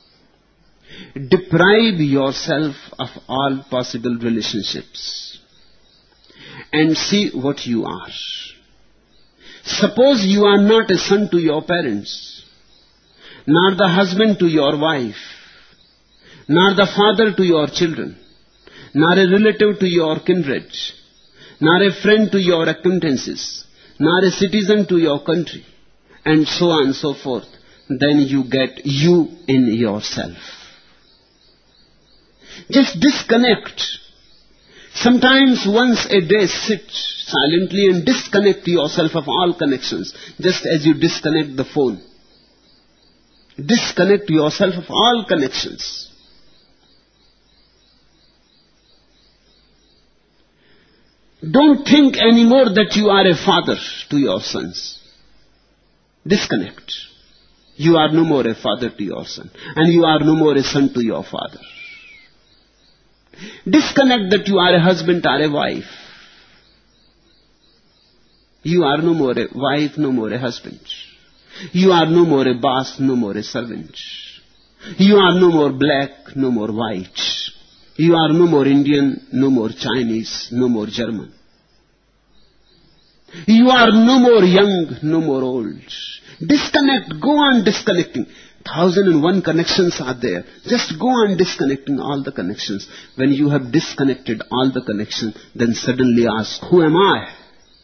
C: Deprive yourself of all possible relationships and see what you are. Suppose you are not a son to your parents, nor the husband to your wife, nor the father to your children, nor a relative to your kindred, nor a friend to your acquaintances, nor a citizen to your country, and so on and so forth. Then you get you in yourself. Just disconnect. Sometimes once a day sit silently and disconnect yourself of all connections, just as you disconnect the phone. Disconnect yourself of all connections. Don't think anymore that you are a father to your sons. Disconnect. You are no more a father to your son, and you are no more a son to your father. Disconnect that you are a husband or a wife. You are no more a wife, no more a husband. You are no more a boss, no more a servant. You are no more black, no more white. You are no more Indian, no more Chinese, no more German. You are no more young, no more old. Disconnect, go on disconnecting. 1001 connections are there. Just go on disconnecting all the connections. When you have disconnected all the connections, then suddenly ask, who am I?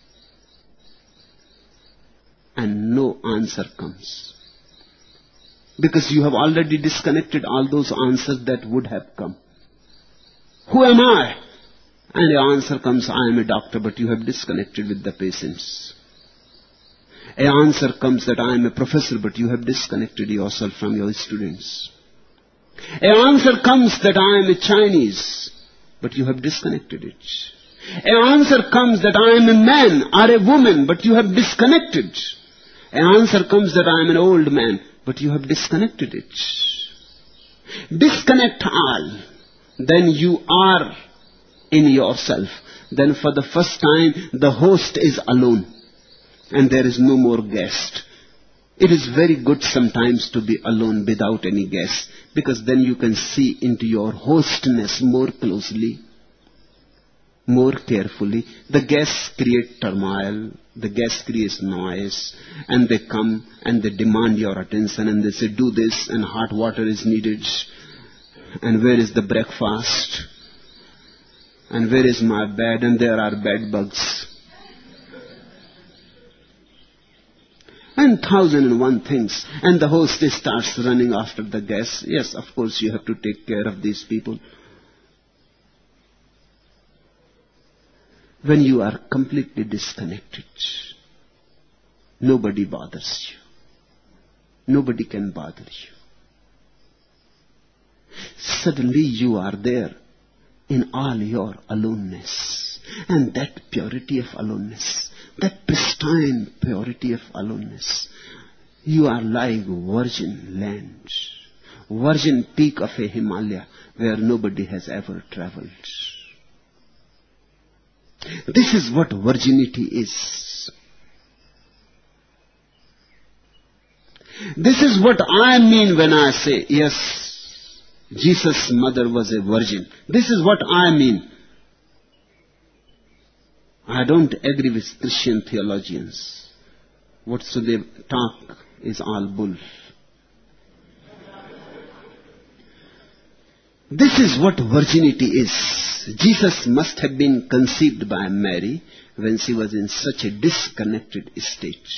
C: And no answer comes. Because you have already disconnected all those answers that would have come. Who am I? And the answer comes, I am a doctor, but you have disconnected with the patients. An answer comes that I am a professor, but you have disconnected yourself from your students. An answer comes that I am a Chinese, but you have disconnected it. An answer comes that I am a man or a woman, but you have disconnected. An answer comes that I am an old man, but you have disconnected it. Disconnect all. Then you are in yourself. Then for the first time, the host is alone. And there is no more guest. It is very good sometimes to be alone without any guest, because then you can see into your hostness more closely, more carefully. The guests create turmoil, the guests create noise, and they come and they demand your attention and they say, do this, and hot water is needed, and where is the breakfast, and where is my bed, and there are bed bugs. And 1001 things. And the host starts running after the guests. Yes, of course you have to take care of these people. When you are completely disconnected, nobody bothers you. Nobody can bother you. Suddenly you are there in all your aloneness. And that purity of aloneness, that pristine purity of aloneness, you are like virgin land, virgin peak of a Himalaya where nobody has ever traveled. This is what virginity is. This is what I mean when I say, yes, Jesus' mother was a virgin. This is what I mean. I don't agree with Christian theologians. What so they talk is all bull. This is what virginity is. Jesus must have been conceived by Mary when she was in such a disconnected state.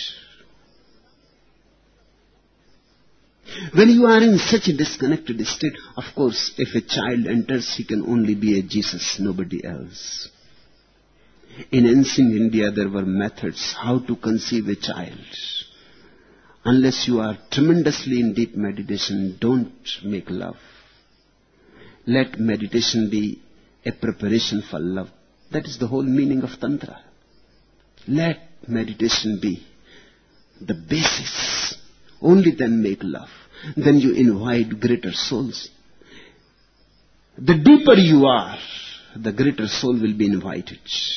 C: When you are in such a disconnected state, of course, if a child enters, he can only be a Jesus, nobody else. In ancient India, there were methods how to conceive a child. Unless you are tremendously in deep meditation, don't make love. Let meditation be a preparation for love. That is the whole meaning of Tantra. Let meditation be the basis. Only then make love. Then you invite greater souls. The deeper you are, the greater soul will be invited.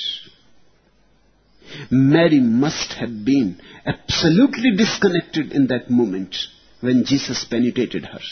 C: Mary must have been absolutely disconnected in that moment when Jesus penetrated her.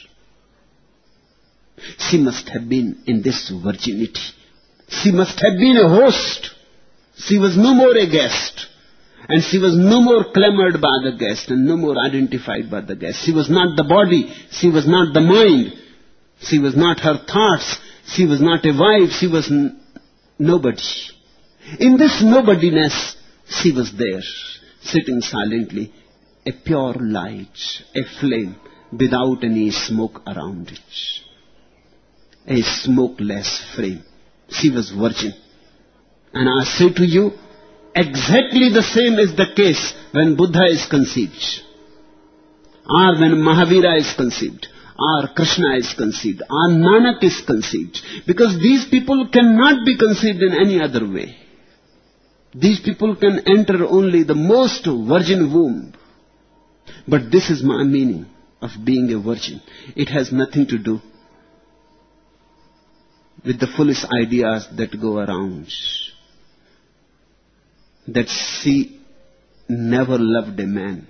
C: She must have been in this virginity. She must have been a host. She was no more a guest. And she was no more clamored by the guest and no more identified by the guest. She was not the body. She was not the mind. She was not her thoughts. She was not a wife. She was nobody. In this nobodiness, she was there, sitting silently, a pure light, a flame, without any smoke around it. A smokeless flame. She was virgin. And I say to you, exactly the same is the case when Buddha is conceived, or when Mahavira is conceived, or Krishna is conceived, or Nanak is conceived. Because these people cannot be conceived in any other way. These people can enter only the most virgin womb. But this is my meaning of being a virgin. It has nothing to do with the foolish ideas that go around. That she never loved a man.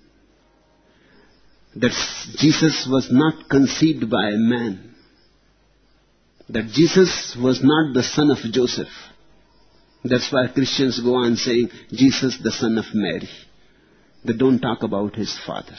C: That Jesus was not conceived by a man. That Jesus was not the son of Joseph. That's why Christians go on saying, Jesus the son of Mary. They don't talk about his father.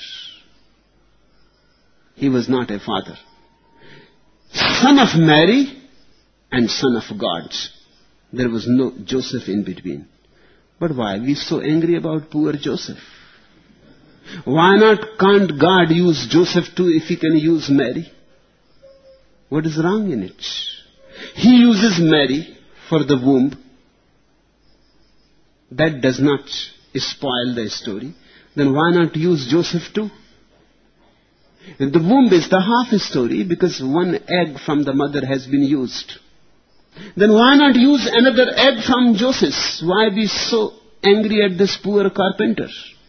C: He was not a father. Son of Mary and son of God. There was no Joseph in between. But why are we so angry about poor Joseph? Why not can't God use Joseph too if he can use Mary? What is wrong in it? He uses Mary for the womb. That does not spoil the story. Then why not use Joseph too? And the womb is the half story because one egg from the mother has been used. Then why not use another egg from Joseph? Why be so angry at this poor carpenter?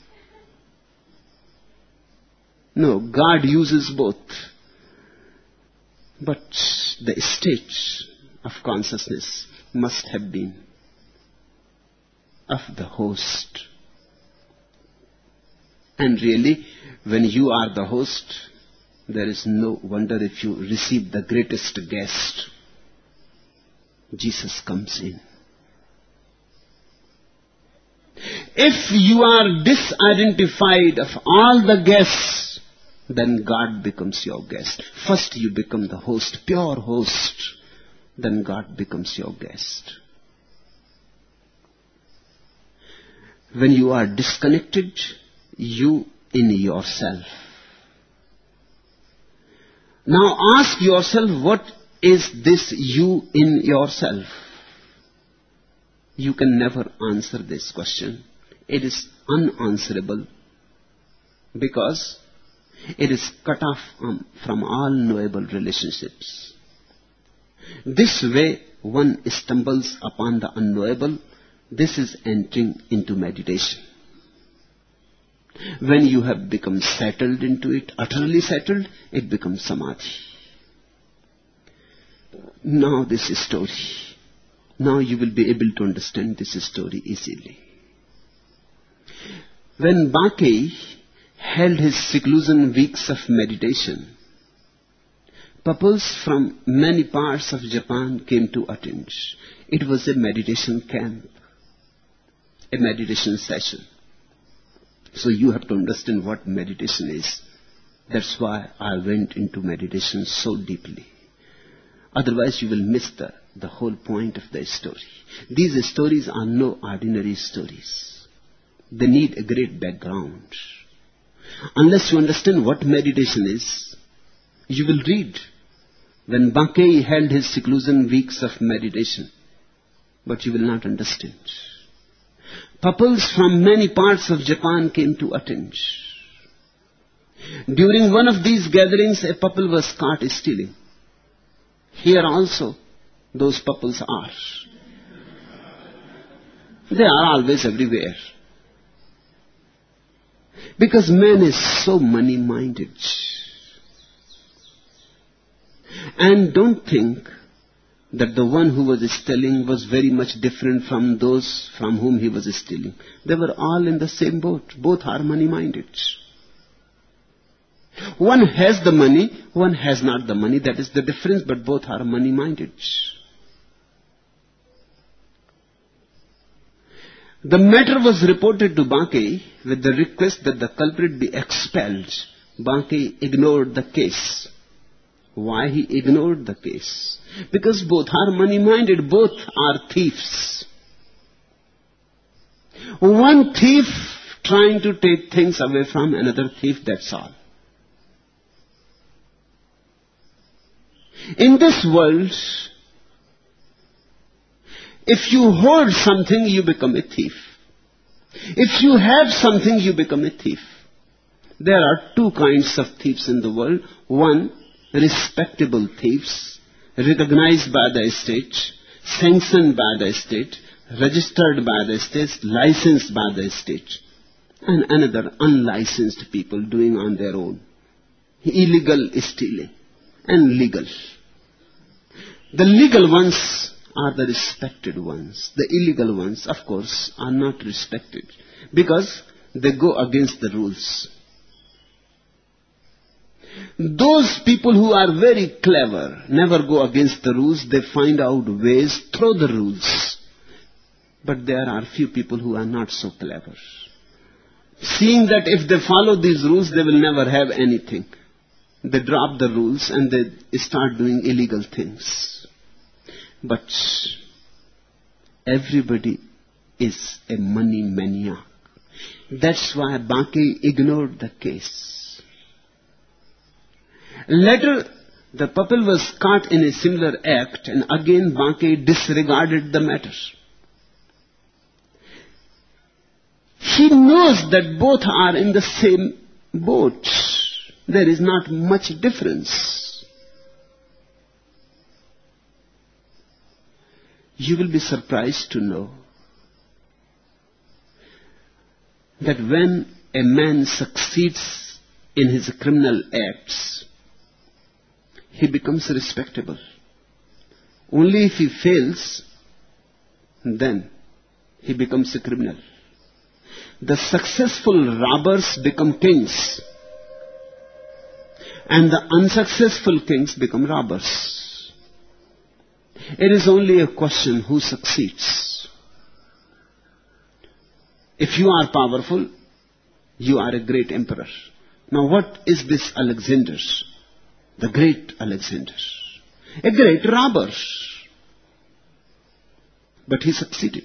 C: No, God uses both. But the state of consciousness must have been of the host. And really, when you are the host, there is no wonder if you receive the greatest guest. Jesus comes in. If you are disidentified of all the guests, then God becomes your guest. First you become the host, pure host. Then God becomes your guest. When you are disconnected, you in yourself. Now ask yourself, what is this you in yourself? You can never answer this question. It is unanswerable because it is cut off from all knowable relationships. This way one stumbles upon the unknowable. This is entering into meditation. When you have become settled into it, utterly settled, it becomes samadhi. Now this story. Now you will be able to understand this story easily. When Bankei held his seclusion weeks of meditation, couples from many parts of Japan came to attend. It was a meditation camp, a meditation session. So you have to understand what meditation is. That's why I went into meditation so deeply. Otherwise you will miss the whole point of the story. These stories are no ordinary stories. They need a great background. Unless you understand what meditation is, you will read when Bankei held his seclusion weeks of meditation, but you will not understand. Couples from many parts of Japan came to attend. During one of these gatherings, a couple was caught stealing. Here also, those couples are. They are always everywhere. Because man is so money-minded. And don't think that the one who was stealing was very much different from those from whom he was stealing. They were all in the same boat. Both are money-minded. One has the money, one has not the money. That is the difference, but both are money-minded. The matter was reported to Bankei with the request that the culprit be expelled. Bankei ignored the case. Why he ignored the case? Because both are money-minded, both are thieves. One thief trying to take things away from another thief, that's all. In this world, if you hoard something, you become a thief. If you have something, you become a thief. There are two kinds of thieves in the world. One, respectable thieves, recognized by the state, sanctioned by the state, registered by the state, licensed by the state. And another, unlicensed people doing on their own. Illegal stealing and legal. The legal ones are the respected ones. The illegal ones, of course, are not respected because they go against the rules. Those people who are very clever never go against the rules. They find out ways through the rules. But there are few people who are not so clever. Seeing that if they follow these rules, they will never have anything. They drop the rules and they start doing illegal things. But everybody is a money maniac. That's why Banke ignored the case. Later, the couple was caught in a similar act, and again Banke disregarded the matter. He knows that both are in the same boat. There is not much difference. You will be surprised to know that when a man succeeds in his criminal acts, he becomes respectable. Only if he fails, then he becomes a criminal. The successful robbers become kings, and the unsuccessful kings become robbers. It is only a question who succeeds. If you are powerful, you are a great emperor. Now what is this Alexander? The great Alexander. A great robber. But he succeeded.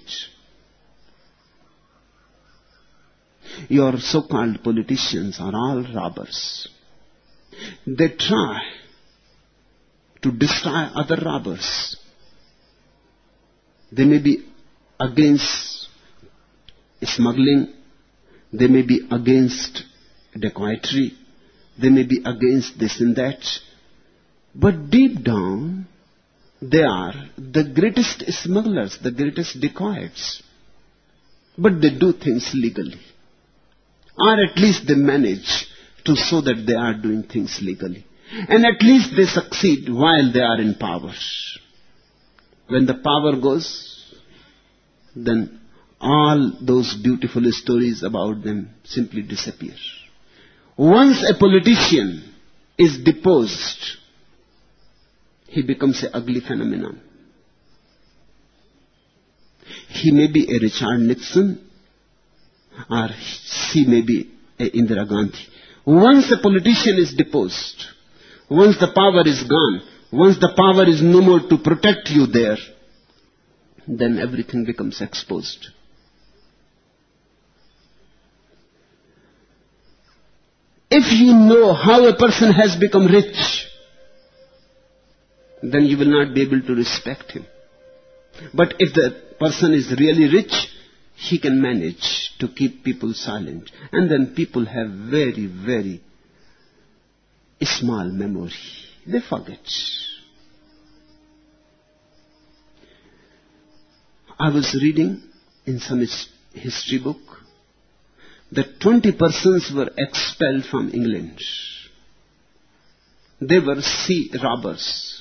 C: Your so-called politicians are all robbers. They try to destroy other robbers. They may be against smuggling. They may be against dacoitry. They may be against this and that. But deep down, they are the greatest smugglers, the greatest dacoits. But they do things legally. Or at least they manage to show that they are doing things legally. And at least they succeed while they are in power. When the power goes, then all those beautiful stories about them simply disappear. Once a politician is deposed, he becomes an ugly phenomenon. He may be a Richard Nixon, or she may be a Indira Gandhi. Once a politician is deposed, once the power is gone, once the power is no more to protect you there, then everything becomes exposed. If you know how a person has become rich, then you will not be able to respect him. But if the person is really rich, he can manage to keep people silent. And then people have very, very small memory. They forget. I was reading in some history book that 20 persons were expelled from England. They were sea robbers.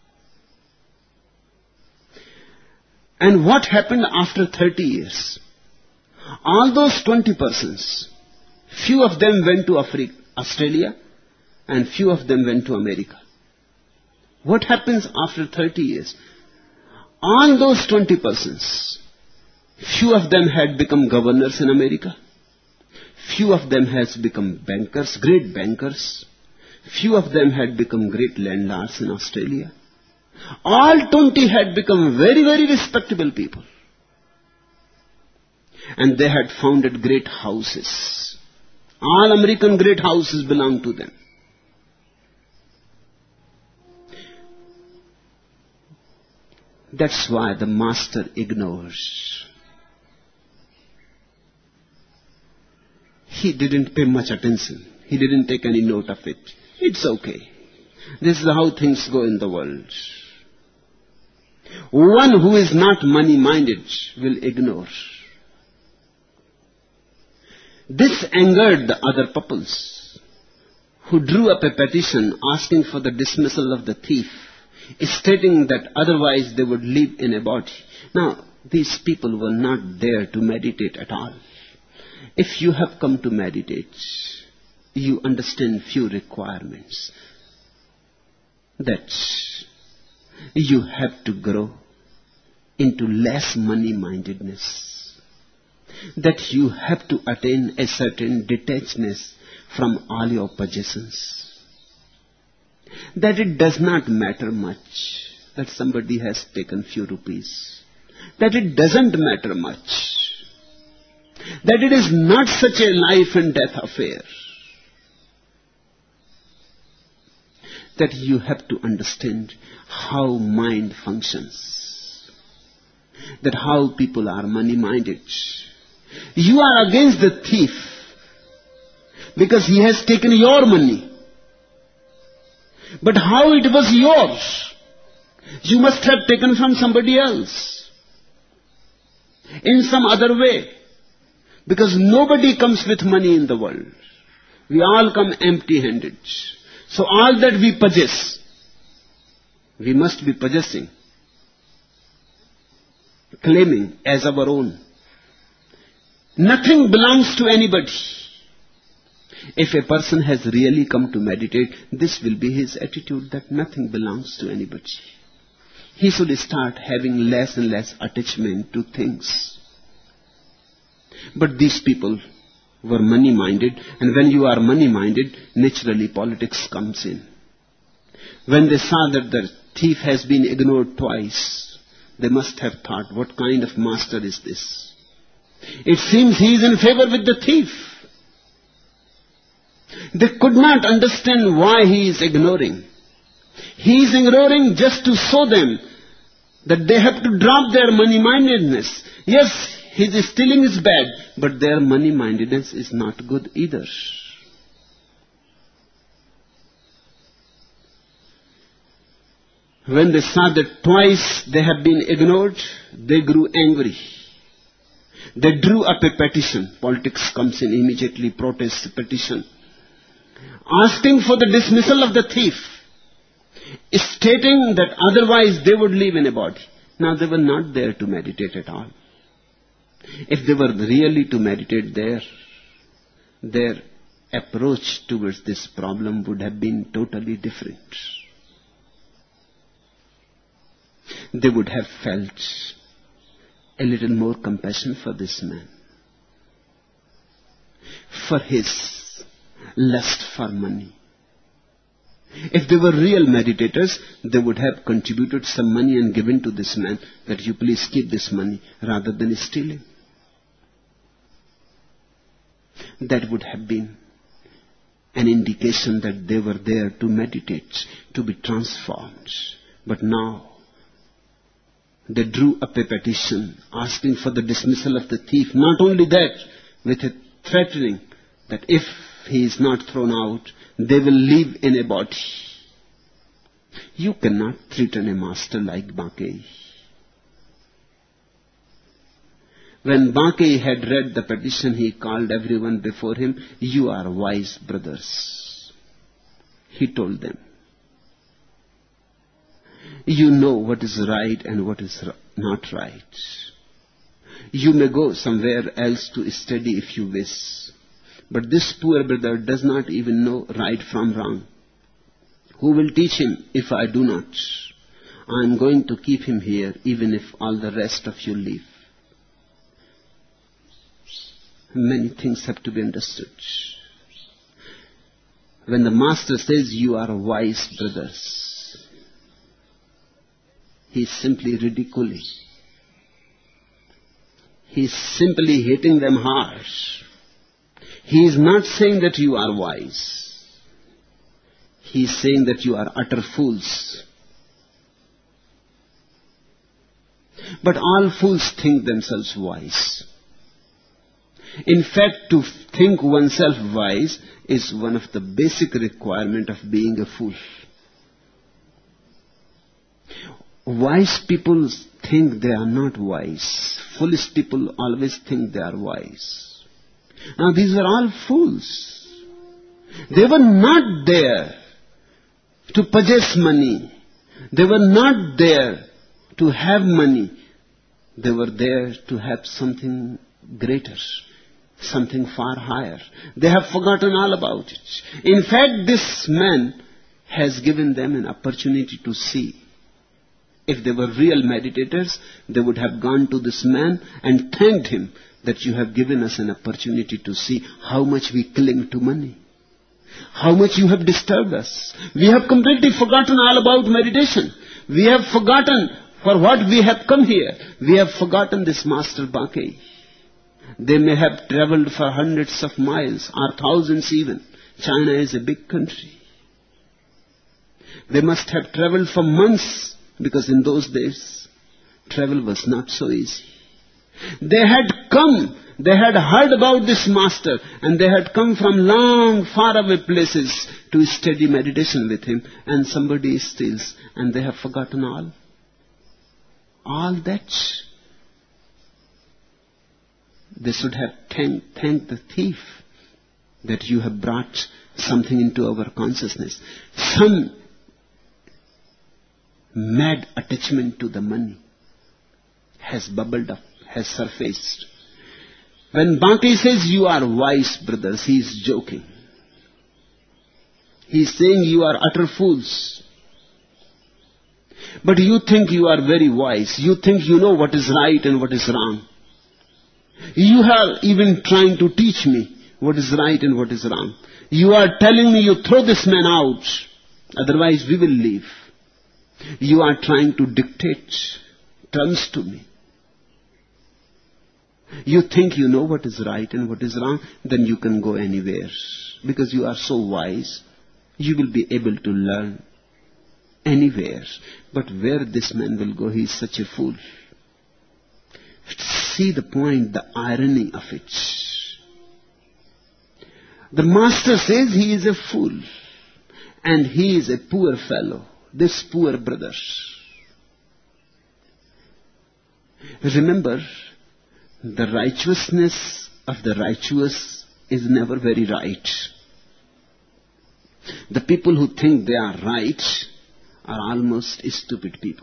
C: And what happened after 30 years? All those 20 persons, few of them went to Australia, and few of them went to America. What happens after 30 years? All those 20 persons, few of them had become governors in America. Few of them has become bankers, great bankers. Few of them had become great landlords in Australia. All 20 had become very, very respectable people. And they had founded great houses. All American great houses belonged to them. That's why the master ignores. He didn't pay much attention. He didn't take any note of it. It's okay. This is how things go in the world. One who is not money-minded will ignore. This angered the other couples, who drew up a petition asking for the dismissal of the thief. stating that otherwise they would live in a body. Now, these people were not there to meditate at all. If you have come to meditate, you understand few requirements. That you have to grow into less money-mindedness. That you have to attain a certain detachedness from all your possessions. That it does not matter much that somebody has taken few rupees. That it doesn't matter much. That it is not such a life and death affair. That you have to understand how mind functions. That how people are money-minded. You are against the thief because he has taken your money. But how it was yours? You must have taken from somebody else. In some other way. Because nobody comes with money in the world. We all come empty-handed. So all that we possess, we must be possessing, claiming as our own. Nothing belongs to anybody. If a person has really come to meditate, this will be his attitude, that nothing belongs to anybody. He should start having less and less attachment to things. But these people were money-minded, and when you are money-minded, naturally politics comes in. When they saw that the thief has been ignored twice, they must have thought, what kind of master is this? It seems he is in favor with the thief. They could not understand why he is ignoring. He is ignoring just to show them that they have to drop their money-mindedness. Yes, his stealing is bad, but their money-mindedness is not good either. When they saw that twice they have been ignored, they grew angry. They drew up a petition. Politics comes in immediately, protest, petition, asking for the dismissal of the thief, stating that otherwise they would live in a body. Now they were not there to meditate at all. If they were really to meditate there, their approach towards this problem would have been totally different. They would have felt a little more compassion for this man, for his lust for money. If they were real meditators, they would have contributed some money and given to this man, that you please keep this money, rather than stealing. That would have been an indication that they were there to meditate, to be transformed. But now, they drew up a petition asking for the dismissal of the thief. Not only that, with a threatening that if he is not thrown out, they will live in a body. You cannot threaten a master like Bankei. When Bankei had read the petition, he called everyone before him. You are wise brothers, he told them. You know what is right and what is not right. You may go somewhere else to study if you wish. But this poor brother does not even know right from wrong. Who will teach him if I do not? I am going to keep him here even if all the rest of you leave. Many things have to be understood. When the master says you are wise brothers, he is simply ridiculing. He is simply hitting them hard. He is not saying that you are wise. He is saying that you are utter fools. But all fools think themselves wise. In fact, to think oneself wise is one of the basic requirements of being a fool. Wise people think they are not wise. Foolish people always think they are wise. Now these were all fools. They were not there to possess money. They were not there to have money. They were there to have something greater, something far higher. They have forgotten all about it. In fact, this man has given them an opportunity to see. If they were real meditators, they would have gone to this man and thanked him that you have given us an opportunity to see how much we cling to money, how much you have disturbed us. We have completely forgotten all about meditation. We have forgotten for what we have come here. We have forgotten this Master Bhante. They may have traveled for hundreds of miles or thousands even. China is a big country. They must have traveled for months, because in those days, travel was not so easy. They had come, they had heard about this Master, and they had come from long, faraway places to study meditation with him, and somebody steals, and they have forgotten all. All that. They should have thanked the thief that you have brought something into our consciousness. Some mad attachment to the money has bubbled up, has surfaced. When Bhante says you are wise, brothers, he is joking. He is saying you are utter fools. But you think you are very wise. You think you know what is right and what is wrong. You are even trying to teach me what is right and what is wrong. You are telling me you throw this man out, otherwise we will leave. You are trying to dictate terms to me. You think you know what is right and what is wrong, then you can go anywhere. Because you are so wise, you will be able to learn anywhere. But where this man will go, he is such a fool. See the point, the irony of it. The Master says he is a fool, and he is a poor fellow, this poor brother. Remember, the righteousness of the righteous is never very right. The people who think they are right are almost stupid people.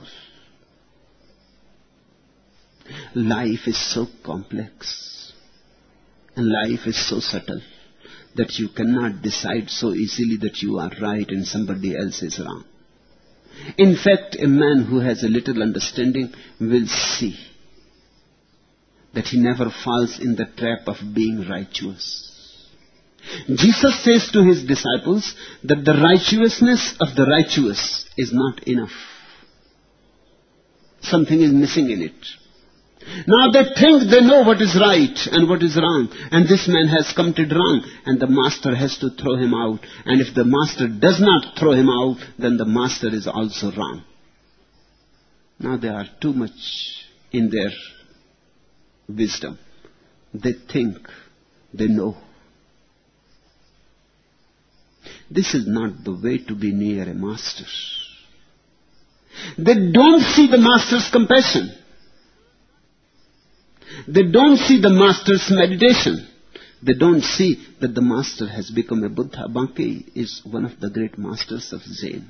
C: Life is so complex, and life is so subtle, that you cannot decide so easily that you are right and somebody else is wrong. In fact, a man who has a little understanding will see that he never falls in the trap of being righteous. Jesus says to his disciples that the righteousness of the righteous is not enough. Something is missing in it. Now they think they know what is right and what is wrong, and this man has committed wrong, and the Master has to throw him out. And if the Master does not throw him out, then the Master is also wrong. Now they are too much in their wisdom. They think they know. This is not the way to be near a Master. They don't see the Master's compassion. They don't see the Master's meditation. They don't see that the Master has become a Buddha. Bhante is one of the great masters of Zen.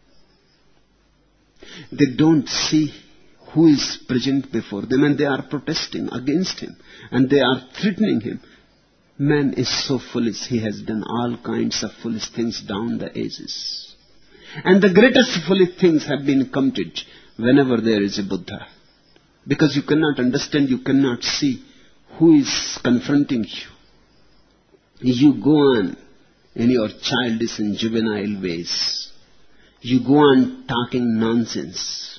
C: They don't see who is present before them, and they are protesting against him, and they are threatening him. Man is so foolish, he has done all kinds of foolish things down the ages. And the greatest foolish things have been committed whenever there is a Buddha. Because you cannot understand, you cannot see who is confronting you. You go on in your childish and juvenile ways. You go on talking nonsense.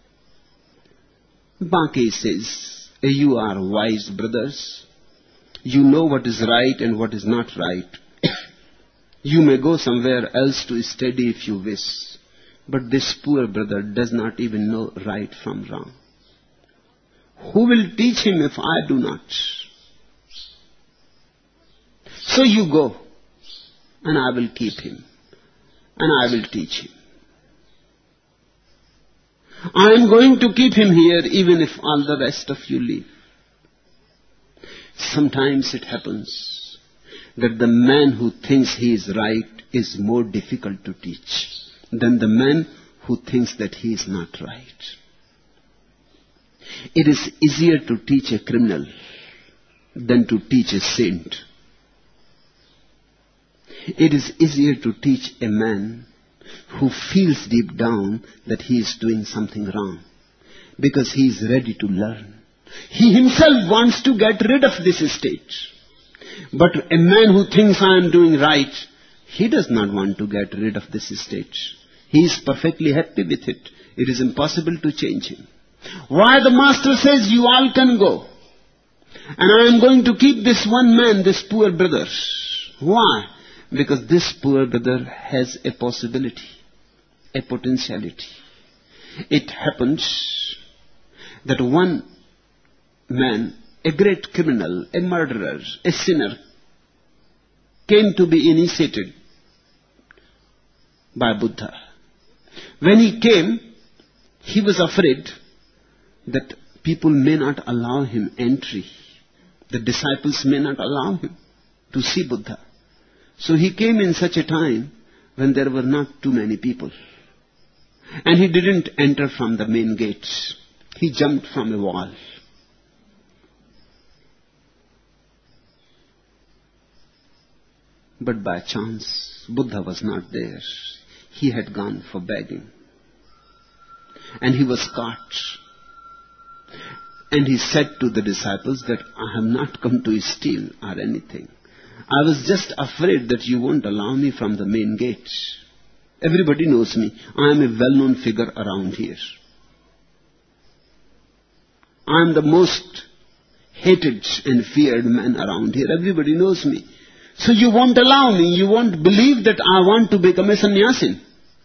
C: Bhante says, you are wise brothers. You know what is right and what is not right. You may go somewhere else to study if you wish. But this poor brother does not even know right from wrong. Who will teach him if I do not? So you go, and I will keep him, and I will teach him. I am going to keep him here even if all the rest of you leave. Sometimes it happens that the man who thinks he is right is more difficult to teach than the man who thinks that he is not right. It is easier to teach a criminal than to teach a saint. It is easier to teach a man who feels deep down that he is doing something wrong, because he is ready to learn. He himself wants to get rid of this state. But a man who thinks I am doing right, he does not want to get rid of this state. He is perfectly happy with it. It is impossible to change him. Why the master says you all can go, and I am going to keep this one man, this poor brother. Why? Because this poor brother has a possibility, a potentiality. It happens that one man, a great criminal, a murderer, a sinner, came to be initiated by Buddha. When he came, he was afraid that people may not allow him entry. The disciples may not allow him to see Buddha. So he came in such a time when there were not too many people. And he didn't enter from the main gate. He jumped from a wall. But by chance, Buddha was not there. He had gone for begging. And he was caught. And he said to the disciples that I have not come to steal or anything. I was just afraid that you won't allow me from the main gate. Everybody knows me. I am a well-known figure around here. I am the most hated and feared man around here. Everybody knows me. So you won't allow me. You won't believe that I want to become a sannyasin.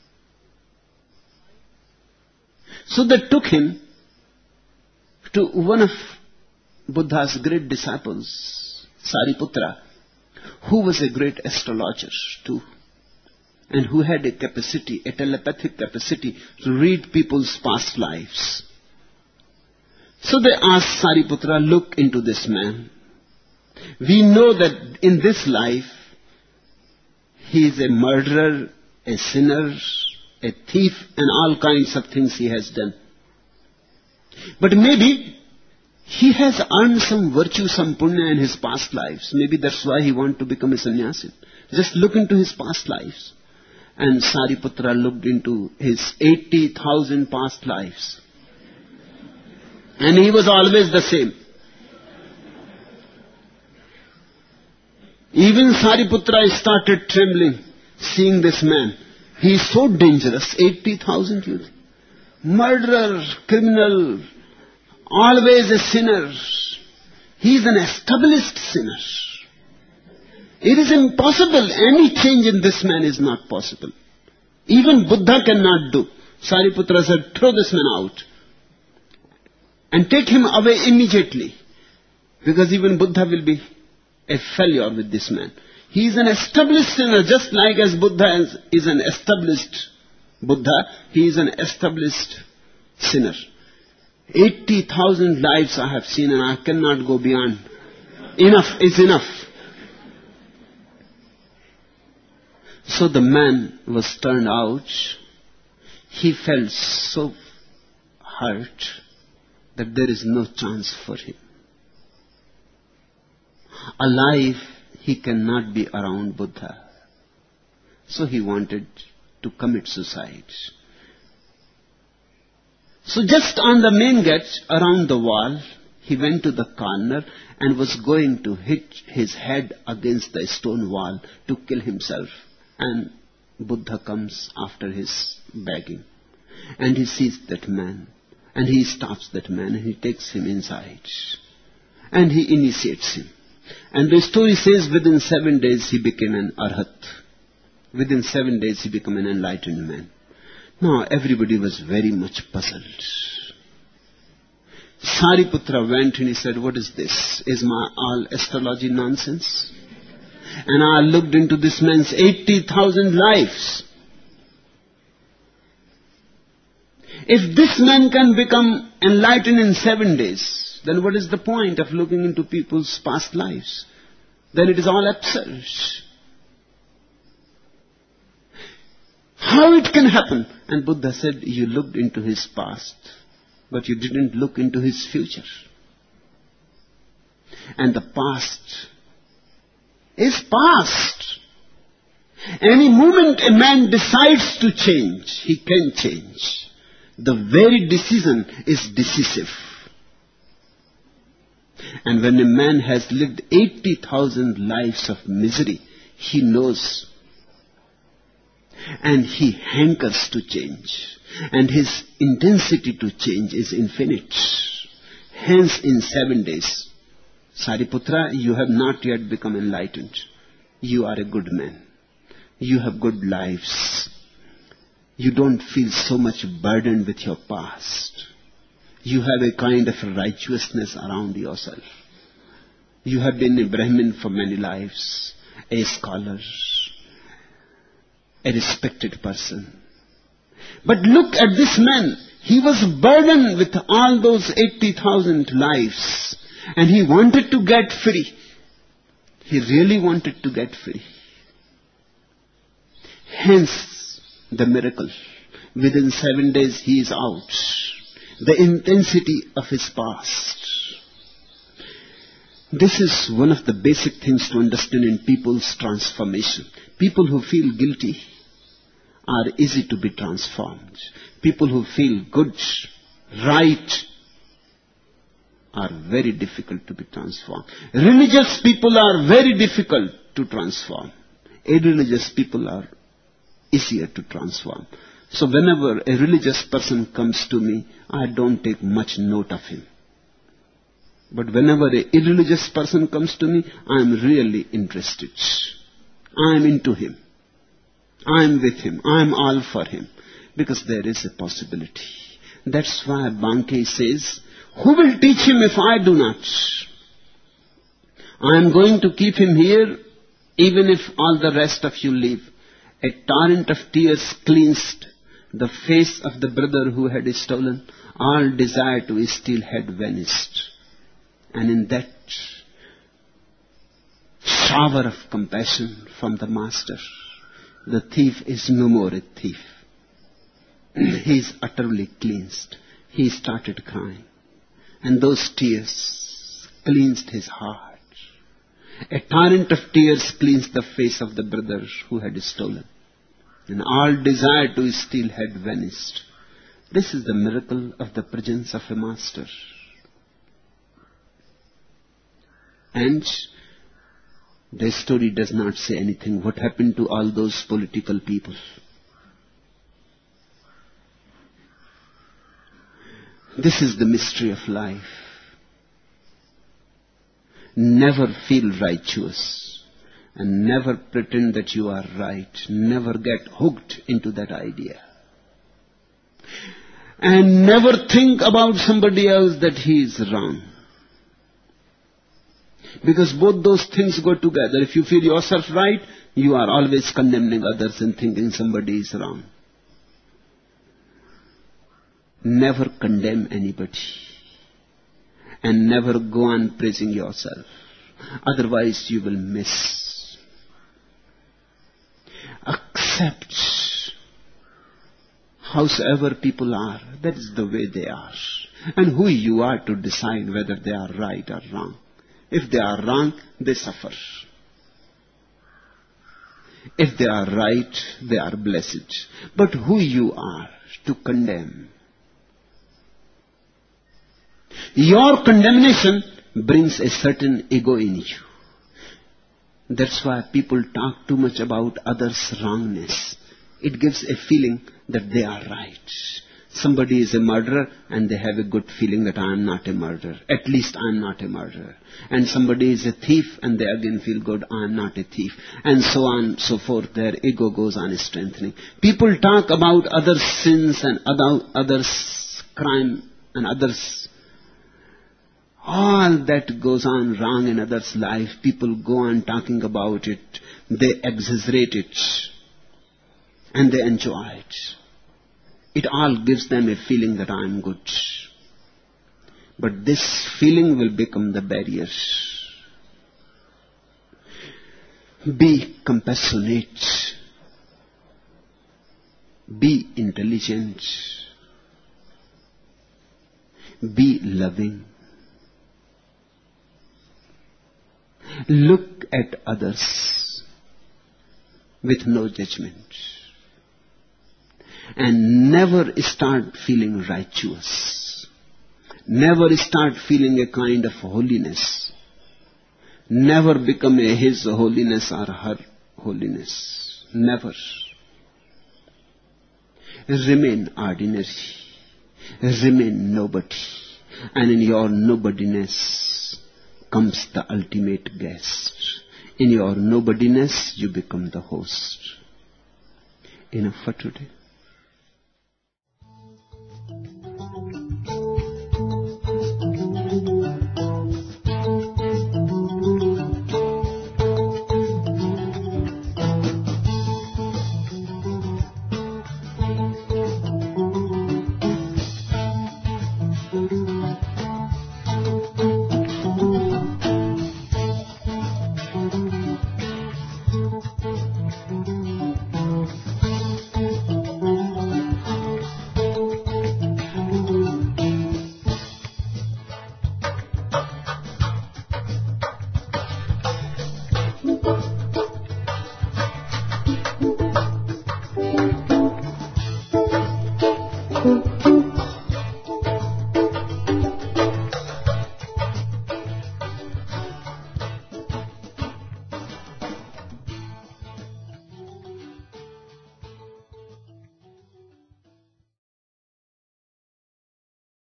C: So they took him to one of Buddha's great disciples, Sariputra, who was a great astrologer too, and who had a capacity, a telepathic capacity to read people's past lives. So they asked Sariputra, look into this man. We know that in this life, he is a murderer, a sinner, a thief, and all kinds of things he has done. But maybe he has earned some virtue, some punya in his past lives. Maybe that's why he wants to become a sannyasin. Just look into his past lives. And Sariputra looked into his 80,000 past lives. And he was always the same. Even Sariputra started trembling, seeing this man. He is so dangerous, 80,000 youth. Murderer, criminal, always a sinner. He is an established sinner. It is impossible. Any change in this man is not possible. Even Buddha cannot do. Sariputra said, throw this man out. And take him away immediately. Because even Buddha will be a failure with this man. He is an established sinner, just like as Buddha is an established Buddha, he is an established sinner. 80,000 lives I have seen and I cannot go beyond. Enough is enough. So the man was turned out. He felt so hurt that there is no chance for him. Alive, he cannot be around Buddha. So he wanted to commit suicide. So just on the main gate, around the wall, he went to the corner and was going to hit his head against the stone wall to kill himself. And Buddha comes after his begging. And he sees that man. And he stops that man and he takes him inside. And he initiates him. And the story says within 7 days he became an arhat. Within 7 days he became an enlightened man. Now everybody was very much puzzled. Sariputra went and he said, what is this? Is my all astrology nonsense? And I looked into this man's 80,000 lives. If this man can become enlightened in 7 days, then what is the point of looking into people's past lives? Then it is all absurd. How it can happen And Buddha said, you looked into his past, but you didn't look into his future. And the past is past. Any moment a man decides to change, he can change. The very decision is decisive. And when a man has lived 80,000 lives of misery, he knows. And he hankers to change. And his intensity to change is infinite. Hence in 7 days, Sariputra, you have not yet become enlightened. You are a good man. You have good lives. You don't feel so much burdened with your past. You have a kind of righteousness around yourself. You have been a Brahmin for many lives, a scholar, a respected person. But look at this man. He was burdened with all those 80,000 lives. And he wanted to get free. He really wanted to get free. Hence the miracle. Within 7 days he is out. The intensity of his past. This is one of the basic things to understand in people's transformation. People who feel guilty are easy to be transformed. People who feel good, right, are very difficult to be transformed. Religious people are very difficult to transform. Irreligious people are easier to transform. So whenever a religious person comes to me, I don't take much note of him. But whenever an irreligious person comes to me, I am really interested. I am into him. I am with him. I am all for him. Because there is a possibility. That's why Bankei says, who will teach him if I do not? I am going to keep him here, even if all the rest of you leave. A torrent of tears cleansed the face of the brother who had stolen. All desire to steal had vanished. And in that shower of compassion from the Master, the thief is no more a thief. He is utterly cleansed. He started crying. And those tears cleansed his heart. A torrent of tears cleansed the face of the brother who had stolen. And all desire to steal had vanished. This is the miracle of the presence of a Master. And the story does not say anything. What happened to all those political people? This is the mystery of life. Never feel righteous and never pretend that you are right. Never get hooked into that idea. And never think about somebody else that he is wrong. Because both those things go together. If you feel yourself right, you are always condemning others and thinking somebody is wrong. Never condemn anybody. And never go on praising yourself. Otherwise you will miss. Accept howsoever people are. That is the way they are. And who you are to decide whether they are right or wrong. If they are wrong, they suffer. If they are right, they are blessed. But who you are to condemn? Your condemnation brings a certain ego in you. That's why people talk too much about others' wrongness. It gives a feeling that they are right. Somebody is a murderer and they have a good feeling that I am not a murderer. At least I am not a murderer. And somebody is a thief and they again feel good, I am not a thief. And so on and so forth. Their ego goes on strengthening. People talk about others' sins and others' crime and others. All that goes on wrong in others' life. People go on talking about it. They exaggerate it. And they enjoy it. It all gives them a feeling that I am good. But this feeling will become the barrier. Be compassionate. Be intelligent. Be loving. Look at others with no judgment. And never start feeling righteous. Never start feeling a kind of holiness. Never become a his holiness or her holiness. Never. Remain ordinary. Remain nobody. And in your nobodiness comes the ultimate guest. In your nobodiness you become the host. Enough for today.